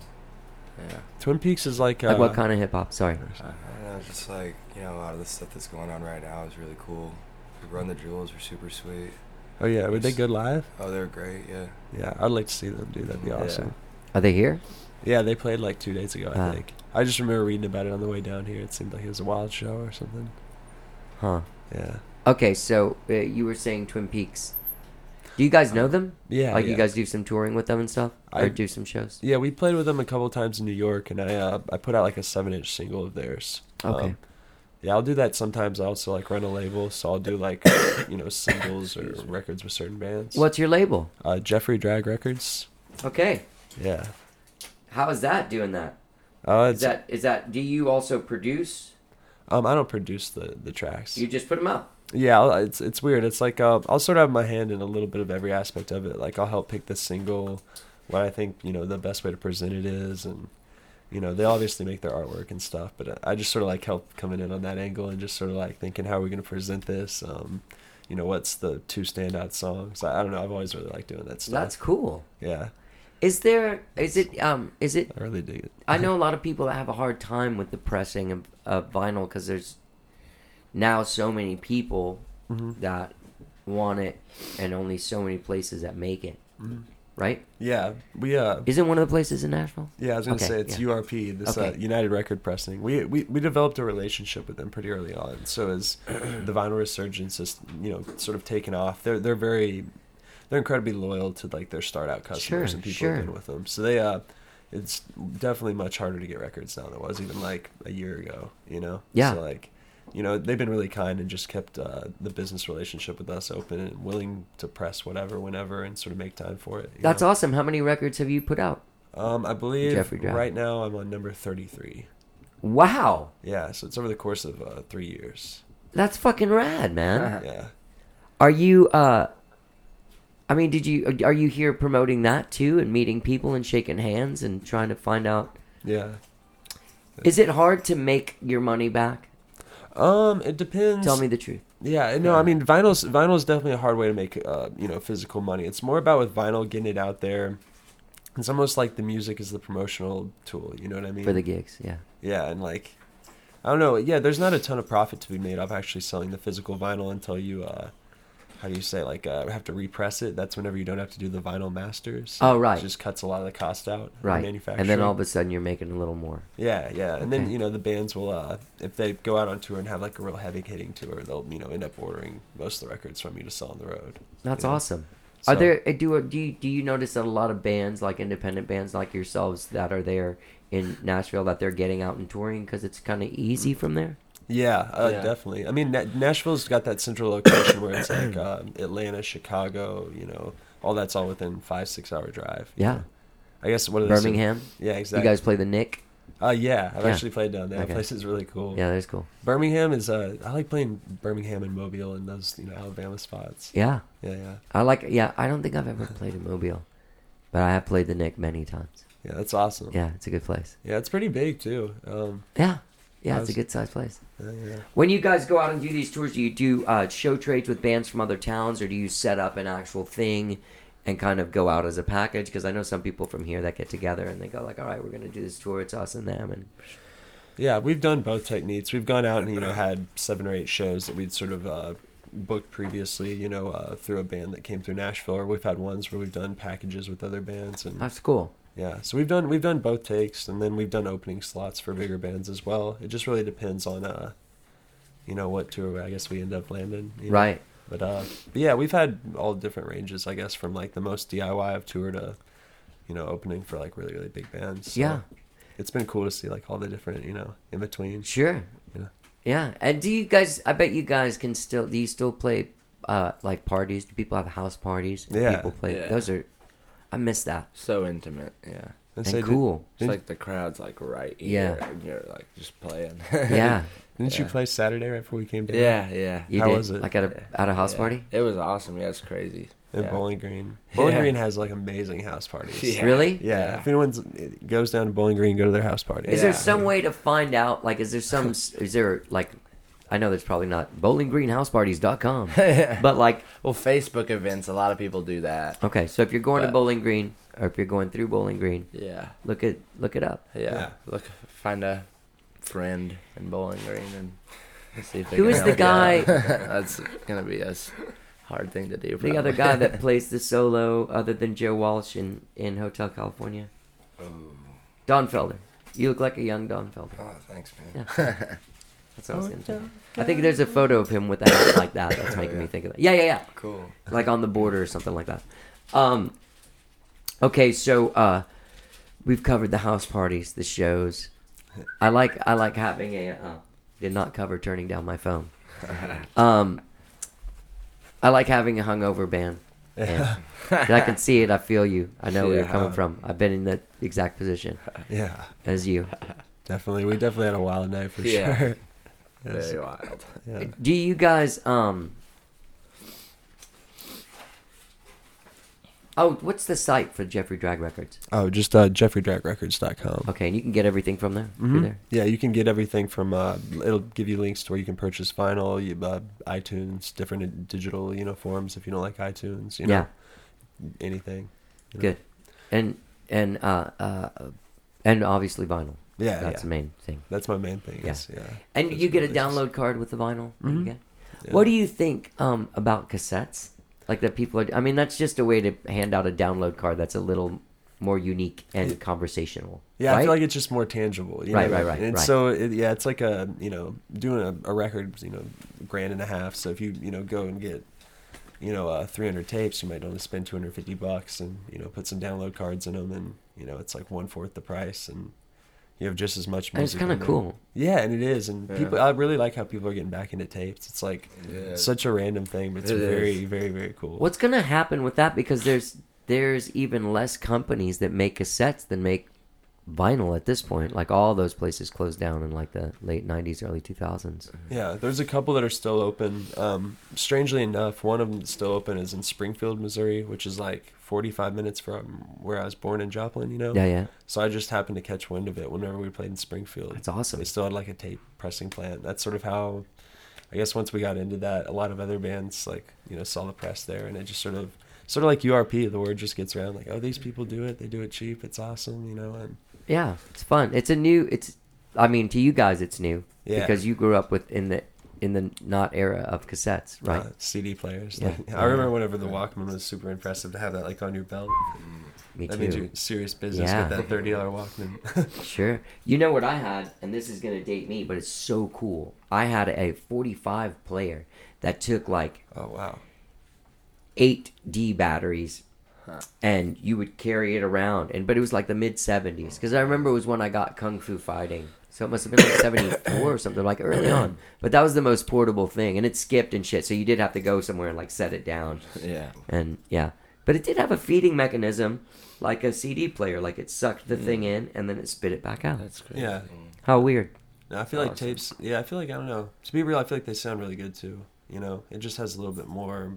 Yeah.
Yeah.
Twin Peaks is like. Uh,
Like what kind of hip hop? Sorry.
I don't know, just like you know, a lot of the stuff that's going on right now is really cool. The Run the Jewels are super sweet.
Oh yeah, were they good live?
Oh, they're great. Yeah.
Yeah, I'd like to see them, dude. That'd be
Yeah.
awesome.
Are they here?
Yeah, they played like two days ago, I
Ah.
think. I just remember reading about it on the way down here. It seemed like it was a wild show or something.
Huh.
Yeah.
Okay, so uh, you were saying Twin Peaks. Do you guys know them?
Yeah.
Like,
yeah.
you guys do some touring with them and stuff? Or
I-
do some shows?
Yeah, we played with them a couple times in New York, and I uh, I put out like a seven-inch single of theirs.
Okay.
Um, yeah, I'll do that sometimes. I also like run a label, so I'll do like you know singles or records with certain bands.
What's your label?
Uh, Jeffrey Drag Records.
Okay.
Yeah.
How is that doing that?
Uh,
Is
it's,
that is that? Do you also produce?
um, I don't produce the the tracks.
You just put them out.
Yeah, I'll, it's it's weird. It's like uh, I'll sort of have my hand in a little bit of every aspect of it. Like I'll help pick the single, what I think you know the best way to present it is, and you know they obviously make their artwork and stuff. But I just sort of like help coming in on that angle and just sort of like thinking how are we going to present this. Um, you know what's the two standout songs? I, I don't know. I've always really liked doing that stuff.
That's cool.
Yeah,
Is there? Is it? Um. Is it?
I really dig it.
I know a lot of people that have a hard time with the pressing of, of vinyl because there's now so many people
Mhm.
that want it and only so many places that make it.
Mhm.
Right?
Yeah, we uh.
Isn't one of the places in Nashville?
Yeah, I was gonna
Okay,
say it's
yeah.
U R P, this uh,
Okay.
United Record Pressing. We, we we developed a relationship with them pretty early on. So as the vinyl resurgence is you know sort of taken off, they're they're very they're incredibly loyal to like their start out customers
Sure,
and people
sure.
who've been with them. So they uh, it's definitely much harder to get records now than it was even like a year ago. You know.
Yeah.
So like. You know, they've been really kind and just kept uh, the business relationship with us open and willing to press whatever, whenever, and sort of make time for it. you
That's
know?
awesome. How many records have you put out?
Um, I believe
Jeffrey Drag.
right now I'm on number thirty-three.
Wow.
Yeah, so it's over the course of uh, three years.
That's fucking rad, man.
Yeah.
Are you uh I mean, did you are you here promoting that too and meeting people and shaking hands and trying to find out
Yeah.
Is it hard to make your money back?
Um, it depends.
Tell me the truth.
Yeah, no, I mean vinyl's vinyl is definitely a hard way to make uh, you know, physical money. It's more about with vinyl getting it out there. It's almost like the music is the promotional tool, you know what I mean?
For the gigs, yeah.
Yeah, and like I don't know, yeah, there's not a ton of profit to be made off actually selling the physical vinyl until you uh how do you say, like, uh, have to repress it. That's whenever you don't have to do the vinyl masters.
Oh, right.
It just cuts a lot of the cost out. of
Right.
Manufacturing.
And then all of a sudden you're making a little more.
Yeah, yeah. And then,
Okay.
you know, the bands will, uh, if they go out on tour and have, like, a real heavy-hitting tour, they'll, you know, end up ordering most of the records from you to sell on the road.
That's
you know?
awesome. Are
So-
there uh, do do you, do you notice that a lot of bands, like independent bands like yourselves, that are there in Nashville, that they're getting out and touring because it's kind of easy from there?
Yeah, uh,
Yeah.
definitely. I mean, Na- Nashville's got that central location where it's like um, Atlanta, Chicago, you know, all that's all within five, six hour drive. you
Yeah.
know. I guess what are they?
Birmingham.
Yeah, exactly.
You guys play the Nick?
Uh, yeah, I've
Yeah.
actually played down there.
Okay.
That place is really cool.
Yeah, that's cool.
Birmingham is. Uh, I like playing Birmingham and Mobile and those, you know, Alabama spots.
Yeah.
Yeah, yeah,
I like. Yeah, I don't think I've ever played in Mobile, but I have played the Nick many times.
yeah. That's awesome.
Yeah, it's a good place.
Yeah, it's pretty big too. Um,
Yeah, yeah,
I
it's a
was-
good sized place.
yeah, yeah.
When you guys go out and do these tours, do you do uh, show trades with bands from other towns, or do you set up an actual thing and kind of go out as a package? Because I know some people from here that get together and they go like, "All right, we're going to do this tour. It's us and them." And
Yeah, we've done both techniques. We've gone out and, you know, had seven or eight shows that we'd sort of uh, booked previously, you know, uh, through a band that came through Nashville, or we've had ones where we've done packages with other bands, and
that's cool.
yeah, so we've done we've done both takes, and then we've done opening slots for bigger bands as well. It just really depends on, uh, you know, what tour I guess we end up landing. you know.
Right.
But uh, but yeah, we've had all different ranges, I guess, from like the most D I Y of tour to, you know, opening for like really really big bands. So
Yeah.
it's been cool to see like all the different, you know, in between.
Sure.
Yeah.
Yeah. And do you guys? I bet you guys can still. Do you still play uh, like parties? Do people have house parties? Do
Yeah.
People play.
Yeah.
Those are. I miss that.
So intimate, yeah.
And
And
so did-
cool.
It's like the crowd's like right
Yeah.
here, and you're like just playing.
Yeah.
Didn't you
Yeah.
play Saturday right before we came down?
Yeah, yeah.
You
How
did?
was it?
Like at a at a house
Yeah.
party?
It was awesome. Yeah, it's crazy.
In
yeah.
Bowling Green. Bowling
Yeah.
Green has like amazing house parties.
Yeah.
Really?
Yeah,
Yeah.
if anyone goes down to Bowling Green, go to their house party.
Is
Yeah.
there some way to find out? Like, is there some? Is there like? I know there's probably not bowling green house parties dot com, but like,
Well, Facebook events, a lot of people do that.
okay, so if you're going to
But-
Bowling Green, or if you're going through Bowling Green,
Yeah,
look it look it up.
yeah.
Yeah.
Look, find a friend in Bowling Green and see if they
Who
can
is the
help you out.
guy-
That's gonna be a s- hard thing to do.
The other
probably.
guy that plays the solo, other than Joe Walsh in in Hotel California, Don Felder. You look like a young Don Felder.
Oh, thanks, man.
Yeah. That's what I was gonna say. I think there's a photo of him with a hat like that. That's making me think of that. Yeah, yeah, yeah.
Cool.
Like on the border or something like that. Um, okay, so uh, we've covered the house parties, the shows. I like I like having a. Uh, did not cover turning down my phone. Um, I like having a hungover band. And I can see it. I feel you. I know where you're
Yeah.
coming from. I've been in that exact position
Yeah,
as you.
definitely. We definitely had a wild night for
Yeah.
sure. Yes.
Very wild.
Yeah.
Do you guys um? Oh, what's the site for Jeffrey Drag Records?
Oh, just uh, jeffrey drag records dot com.
Okay, and you can get everything from there. Through
Mhm.
there.
Yeah, you can get everything from. Uh, it'll give you links to where you can purchase vinyl, you, uh, iTunes, different digital, you know, forms if you don't like iTunes. You know,
Yeah.
anything. you know.
Good, and and uh, uh, and obviously vinyl.
Yeah,
That's
yeah.
the main thing.
That's my main thing.
Yeah.
Is, yeah.
And you get a
Physical
download card with the vinyl. that you
Mhm.
get?
Yeah.
What do you think um, about cassettes? Like that people are. I mean, that's just a way to hand out a download card that's a little more unique and
Yeah.
conversational.
Yeah,
right?
I feel like it's just more tangible. You
Right,
know?
right, right,
And
right.
so, it, yeah, it's like a you know doing a, a record, you know, grand and a half. So if you you know go and get you know uh, three hundred tapes, you might only spend two hundred fifty bucks, and you know put some download cards in them, and you know it's like one fourth the price, and you have just as much
And it's
music.
kind of
in there.
cool.
Yeah, and it is, and
Yeah.
people. I really like how people are getting back into tapes. It's like
Yeah.
such a random thing, but it's
It is.
very, very, very cool.
What's gonna happen with that? Because there's there's even less companies that make cassettes than make vinyl at this point. Like all those places closed down in like the late nineties, early two thousands.
Yeah, there's a couple that are still open. Um, strangely enough, one of them that's still open is in Springfield, Missouri, which is like forty-five minutes from where I was born in Joplin, you know?
Yeah, yeah.
So I just happened to catch wind of it whenever we played in Springfield.
That's awesome.
They still had like a tape pressing plant. That's sort of how, I guess once we got into that, a lot of other bands like, you know, saw the press there, and it just sort of, sort of like U R P, the word just gets around like, oh, these people do it. They do it cheap. It's awesome, you know? And
Yeah, it's fun. It's a new. It's. I mean, to you guys, it's new
Yeah.
because you grew up with in the in the not era of cassettes, right?
Uh, C D players.
Yeah.
Like, I remember whenever the Walkman was super impressive to have that like on your belt.
Me
that
too.
means you're serious business
Yeah.
with that thirty dollar Walkman.
Sure. You know what I had, and this is going to date me, but it's so cool. I had a forty-five player that took like
Oh wow.
eight D batteries, and you would carry it around. And but it was like the mid seventies, because I remember it was when I got Kung Fu Fighting. So it must have been like seventy-four or something, like early on. But that was the most portable thing, and it skipped and shit. So you did have to go somewhere and like set it down.
Yeah.
And yeah, but it did have a feeding mechanism, like a C D player. Like it sucked the thing in and then it spit it back out.
That's great.
Yeah.
How weird.
No, I feel like
Awesome.
tapes. Yeah, I feel like I don't know. To be real, I feel like they sound really good too. You know, it just has a little bit more.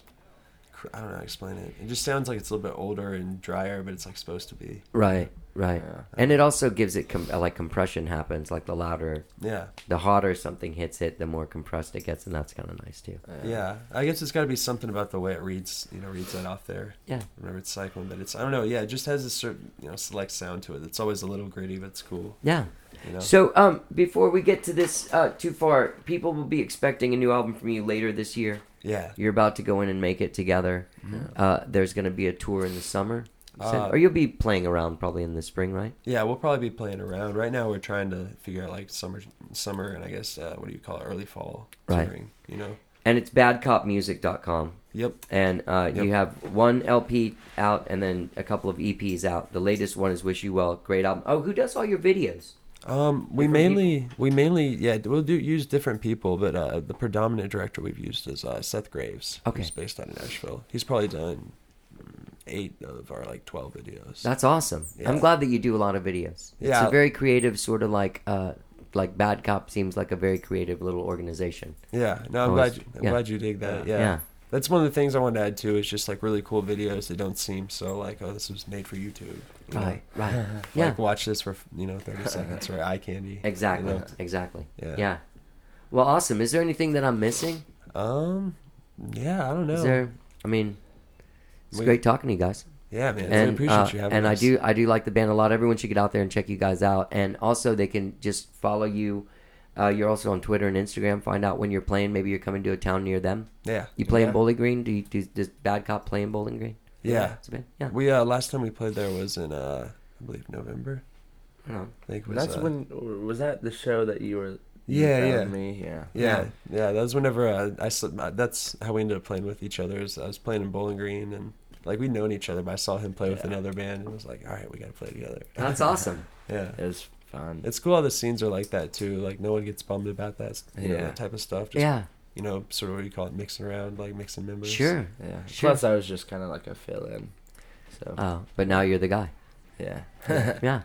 I don't know how to explain it. It just sounds like it's a little bit older and drier, but it's like supposed to be.
Right, right.
Yeah.
And it also gives it com- like compression happens. Like the louder,
Yeah.
the hotter something hits it, the more compressed it gets, and that's kind of nice too.
Yeah, I guess it's got to be something about the way it reads, you know, reads that off there.
Yeah.
Whenever it's cycling, but it's I don't know. Yeah, it just has a certain you know select sound to it. It's always a little gritty, but it's cool.
Yeah.
You know.
So, um, before we get to this uh, too far, people will be expecting a new album from you later this year.
Yeah.
You're about to go in and make it together. Uh, there's going to be a tour in the summer, you said?
Uh,
or you'll be playing around probably in the spring, right?
Yeah, we'll probably be playing around. Right now, we're trying to figure out like summer, summer, and I guess uh, what do you call it, early fall
Right.
touring. You know.
And it's bad cop music dot com.
Yep.
And uh,
Yep.
you have one L P out and then a couple of E Ps out. The latest one is Wish You Well. Great album. Oh, who does all your videos?
Um, we
Different
mainly we mainly yeah we'll do use different people, but uh, the predominant director we've used is uh, Seth Graves.
Okay.
Who's based out of Nashville. He's probably done mm, eight of our like twelve videos.
That's awesome. I'm
Yeah.
glad that you do a lot of videos. It's
Yeah.
a very creative sort of like uh, like Bad Cop seems like a very creative little organization.
Yeah, no, I'm
Always-
glad you, I'm
yeah.
glad you dig that. Yeah.
Yeah.
That's one of the things I wanted to add too. Is just like really cool videos that don't seem so like oh this was made for YouTube. you know?
Right, right. Yeah.
Like watch this for you know thirty seconds or eye candy.
Exactly.
you know?
Exactly.
Yeah.
Yeah. Well, awesome. Is there anything that I'm missing?
Um, yeah, I don't know.
Is there? I mean, it's
We-
great talking to you guys.
Yeah, man. I
And
appreciate
uh,
you having
and I
us.
do I do like the band a lot. Everyone should get out there and check you guys out. And also they can just follow you. Uh, you're also on Twitter and Instagram. Find out when you're playing. Maybe you're coming to a town near them.
Yeah.
You play
yeah.
in Bowling Green? Do you do does Bad Cop play in Bowling Green?
Yeah.
It's a band? Yeah.
We uh last time we played there was in uh I believe November.
I don't know.
I think it was,
That's
uh,
when was that the show that you were? you
Yeah,
found
yeah.
Me, yeah.
Yeah, yeah. That was whenever uh, I slipped. My, that's how we ended up playing with each other. Is I was playing in Bowling Green, and like we'd known each other, but I saw him play with
Yeah.
another band, and was like, all right, we got to play together.
That's awesome.
Yeah,
It was fun.
it's cool how the scenes are like that too. Like no one gets bummed about that. You know,
Yeah.
that type of stuff. Just,
Yeah.
You know, sort of what you call it, mixing around, like mixing members.
Sure.
yeah.
Sure.
Plus, I was just kind of like a fill-in. So
Oh, but now you're the guy.
yeah.
Yeah.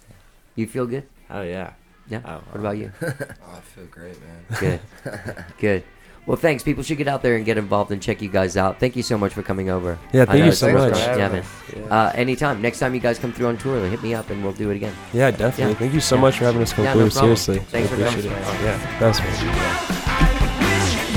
You feel good?
Oh yeah.
Yeah.
Oh,
What about you?
Oh, I feel great, man.
Good. Good. Well, thanks. People should get out there and get involved and check you guys out. Thank you so much for coming over.
Yeah,
I
thank
know
you
it's
so
the first
much.
time. Yeah, man.
Yeah.
Uh, anytime. Next time you guys come through on tour, hit me up and we'll do it again.
Yeah, definitely.
Yeah.
Thank you so
Yeah.
much for having us come
Yeah,
through.
no problem.
Seriously,
Thanks
I
for coming.
appreciate it. Yeah, that was fun.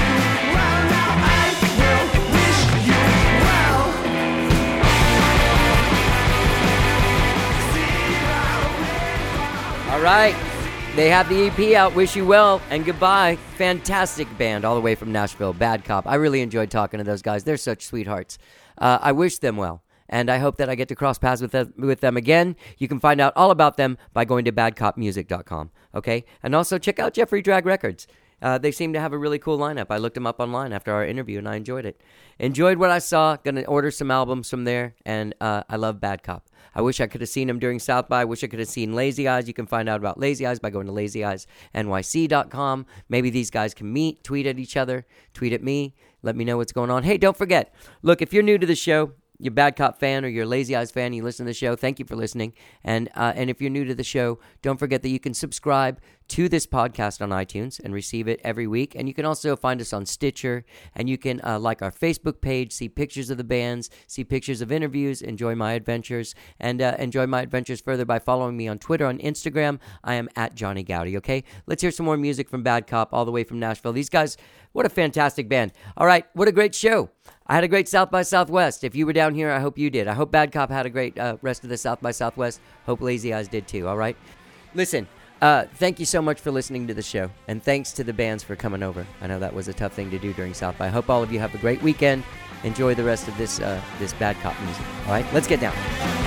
All right. They have the E P out, Wish You Well, and Goodbye. Fantastic band all the way from Nashville, Bad Cop. I really enjoyed talking to those guys. They're such sweethearts. Uh, I wish them well, and I hope that I get to cross paths with them, with them again. You can find out all about them by going to bad cop music dot com, okay? And also check out Jeffrey Drag Records. Uh, they seem to have a really cool lineup. I looked them up online after our interview, and I enjoyed it. Enjoyed what I saw. Going to order some albums from there, and uh, I love Bad Cop. I wish I could have seen them during South by. I wish I could have seen Lazy Eyes. You can find out about Lazy Eyes by going to lazy eyes N Y C dot com. Maybe these guys can meet, tweet at each other, tweet at me. Let me know what's going on. Hey, don't forget, look, if you're new to the show, you're a Bad Cop fan or you're a Lazy Eyes fan, you listen to the show, thank you for listening. And uh, and if you're new to the show, don't forget that you can subscribe to this podcast on iTunes and receive it every week. And you can also find us on Stitcher, and you can uh, like our Facebook page, see pictures of the bands, see pictures of interviews, enjoy my adventures, and uh, enjoy my adventures further by following me on Twitter, on Instagram. I am at Johnny Gowdy, okay? Let's hear some more music from Bad Cop all the way from Nashville. These guys, what a fantastic band. All right, what a great show. I had a great South by Southwest. If you were down here, I hope you did. I hope Bad Cop had a great uh, rest of the South by Southwest. Hope Lazy Eyes did too, all right? Listen, Uh, thank you so much for listening to the show, and thanks to the bands for coming over. I know that was a tough thing to do during South by. I hope all of you have a great weekend. Enjoy the rest of this uh, this Bad Cop music. All right, let's get down.